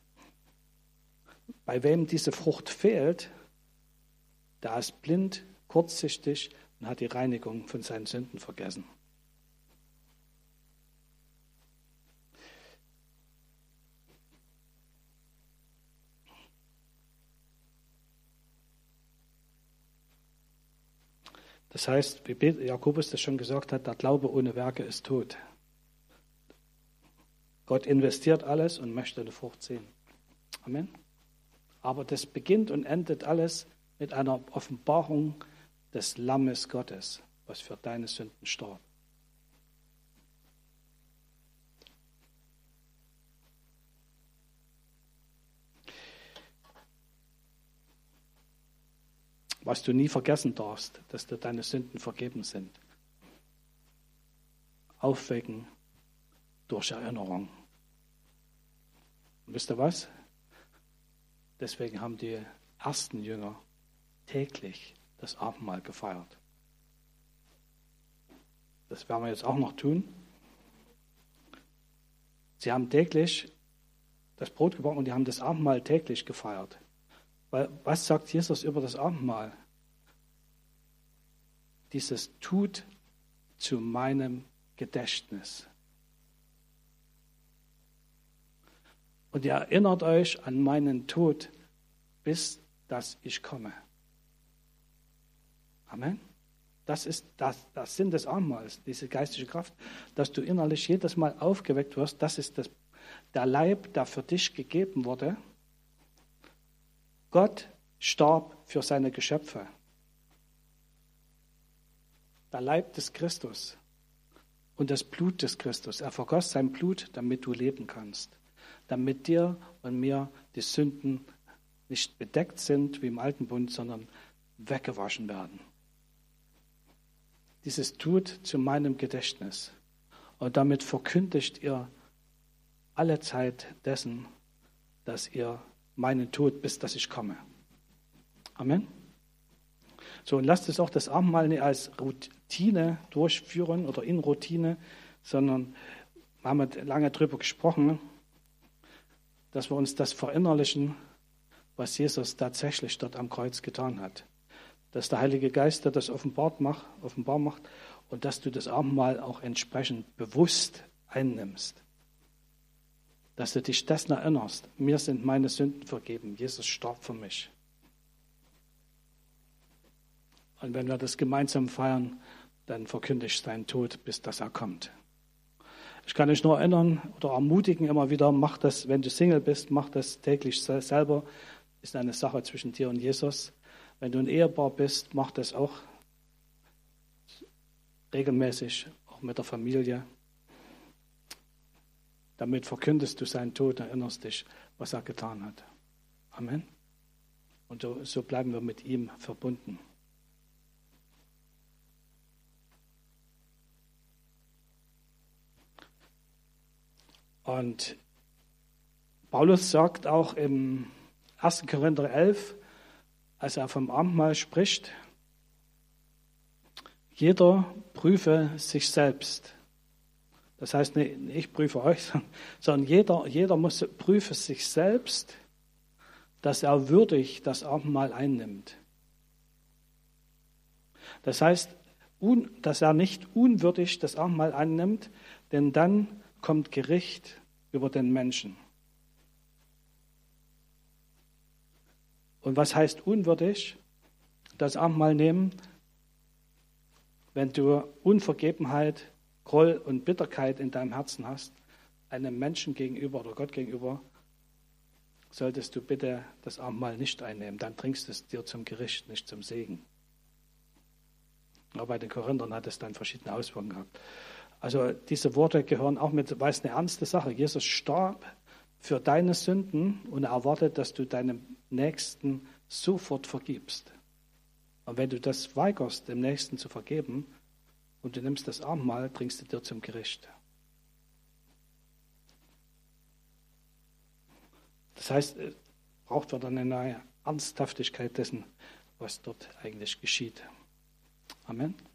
bei wem diese Frucht fehlt, der ist blind, kurzsichtig und hat die Reinigung von seinen Sünden vergessen. Das heißt, wie Jakobus das schon gesagt hat, der Glaube ohne Werke ist tot. Gott investiert alles und möchte eine Frucht sehen. Amen. Aber das beginnt und endet alles mit einer Offenbarung des Lammes Gottes, was für deine Sünden starb. Was du nie vergessen darfst, dass dir deine Sünden vergeben sind. Aufwecken durch Erinnerung. Und wisst ihr was? Deswegen haben die ersten Jünger täglich das Abendmahl gefeiert. Das werden wir jetzt auch noch tun. Sie haben täglich das Brot gebrochen und die haben das Abendmahl täglich gefeiert. Weil, was sagt Jesus über das Abendmahl? Dieses tut zu meinem Gedächtnis. Und ihr erinnert euch an meinen Tod, bis dass ich komme. Amen. Das ist das, das Sinn des Abendmahls, diese geistige Kraft, dass du innerlich jedes Mal aufgeweckt wirst. Das ist das, der Leib, der für dich gegeben wurde. Gott starb für seine Geschöpfe. Der Leib des Christus und das Blut des Christus. Er vergoss sein Blut, damit du leben kannst. Damit dir und mir die Sünden nicht bedeckt sind wie im Alten Bund, sondern weggewaschen werden. Dieses tut zu meinem Gedächtnis. Und damit verkündigt ihr alle Zeit dessen, dass ihr meinen Tod, bis dass ich komme. Amen. So, und lasst es auch das Abendmahl nicht als Routine durchführen oder in Routine, sondern wir haben lange darüber gesprochen, dass wir uns das verinnerlichen, was Jesus tatsächlich dort am Kreuz getan hat. Dass der Heilige Geist dir das offenbart macht, offenbar macht und dass du das Abendmahl auch entsprechend bewusst einnimmst. Dass du dich dessen erinnerst, mir sind meine Sünden vergeben, Jesus starb für mich. Und wenn wir das gemeinsam feiern, dann verkündigst du seinen Tod, bis dass er kommt. Ich kann dich nur erinnern oder ermutigen immer wieder, mach das, wenn du Single bist, mach das täglich selber. Ist eine Sache zwischen dir und Jesus. Wenn du ein Ehepaar bist, mach das auch regelmäßig, auch mit der Familie. Damit verkündest du seinen Tod, erinnerst dich, was er getan hat. Amen. Und so bleiben wir mit ihm verbunden. Und Paulus sagt auch im ersten Korinther elf, als er vom Abendmahl spricht, jeder prüfe sich selbst. Das heißt, nicht ich prüfe euch, sondern jeder, jeder muss prüfe sich selbst, dass er würdig das Abendmahl einnimmt. Das heißt, dass er nicht unwürdig das Abendmahl einnimmt, denn dann kommt Gericht über den Menschen. Und was heißt unwürdig? Das Abendmahl nehmen, wenn du Unvergebenheit, Groll und Bitterkeit in deinem Herzen hast, einem Menschen gegenüber oder Gott gegenüber, solltest du bitte das Abendmahl nicht einnehmen. Dann trinkst du es dir zum Gericht, nicht zum Segen. Aber bei den Korinthern hat es dann verschiedene Auswirkungen gehabt. Also diese Worte gehören auch mit, weil es eine ernste Sache. Jesus starb für deine Sünden und er erwartet, dass du deinem Nächsten sofort vergibst. Und wenn du das weigerst, dem Nächsten zu vergeben und du nimmst das Abendmahl, trinkst du dir zum Gericht. Das heißt, es braucht wieder eine neue Ernsthaftigkeit dessen, was dort eigentlich geschieht. Amen.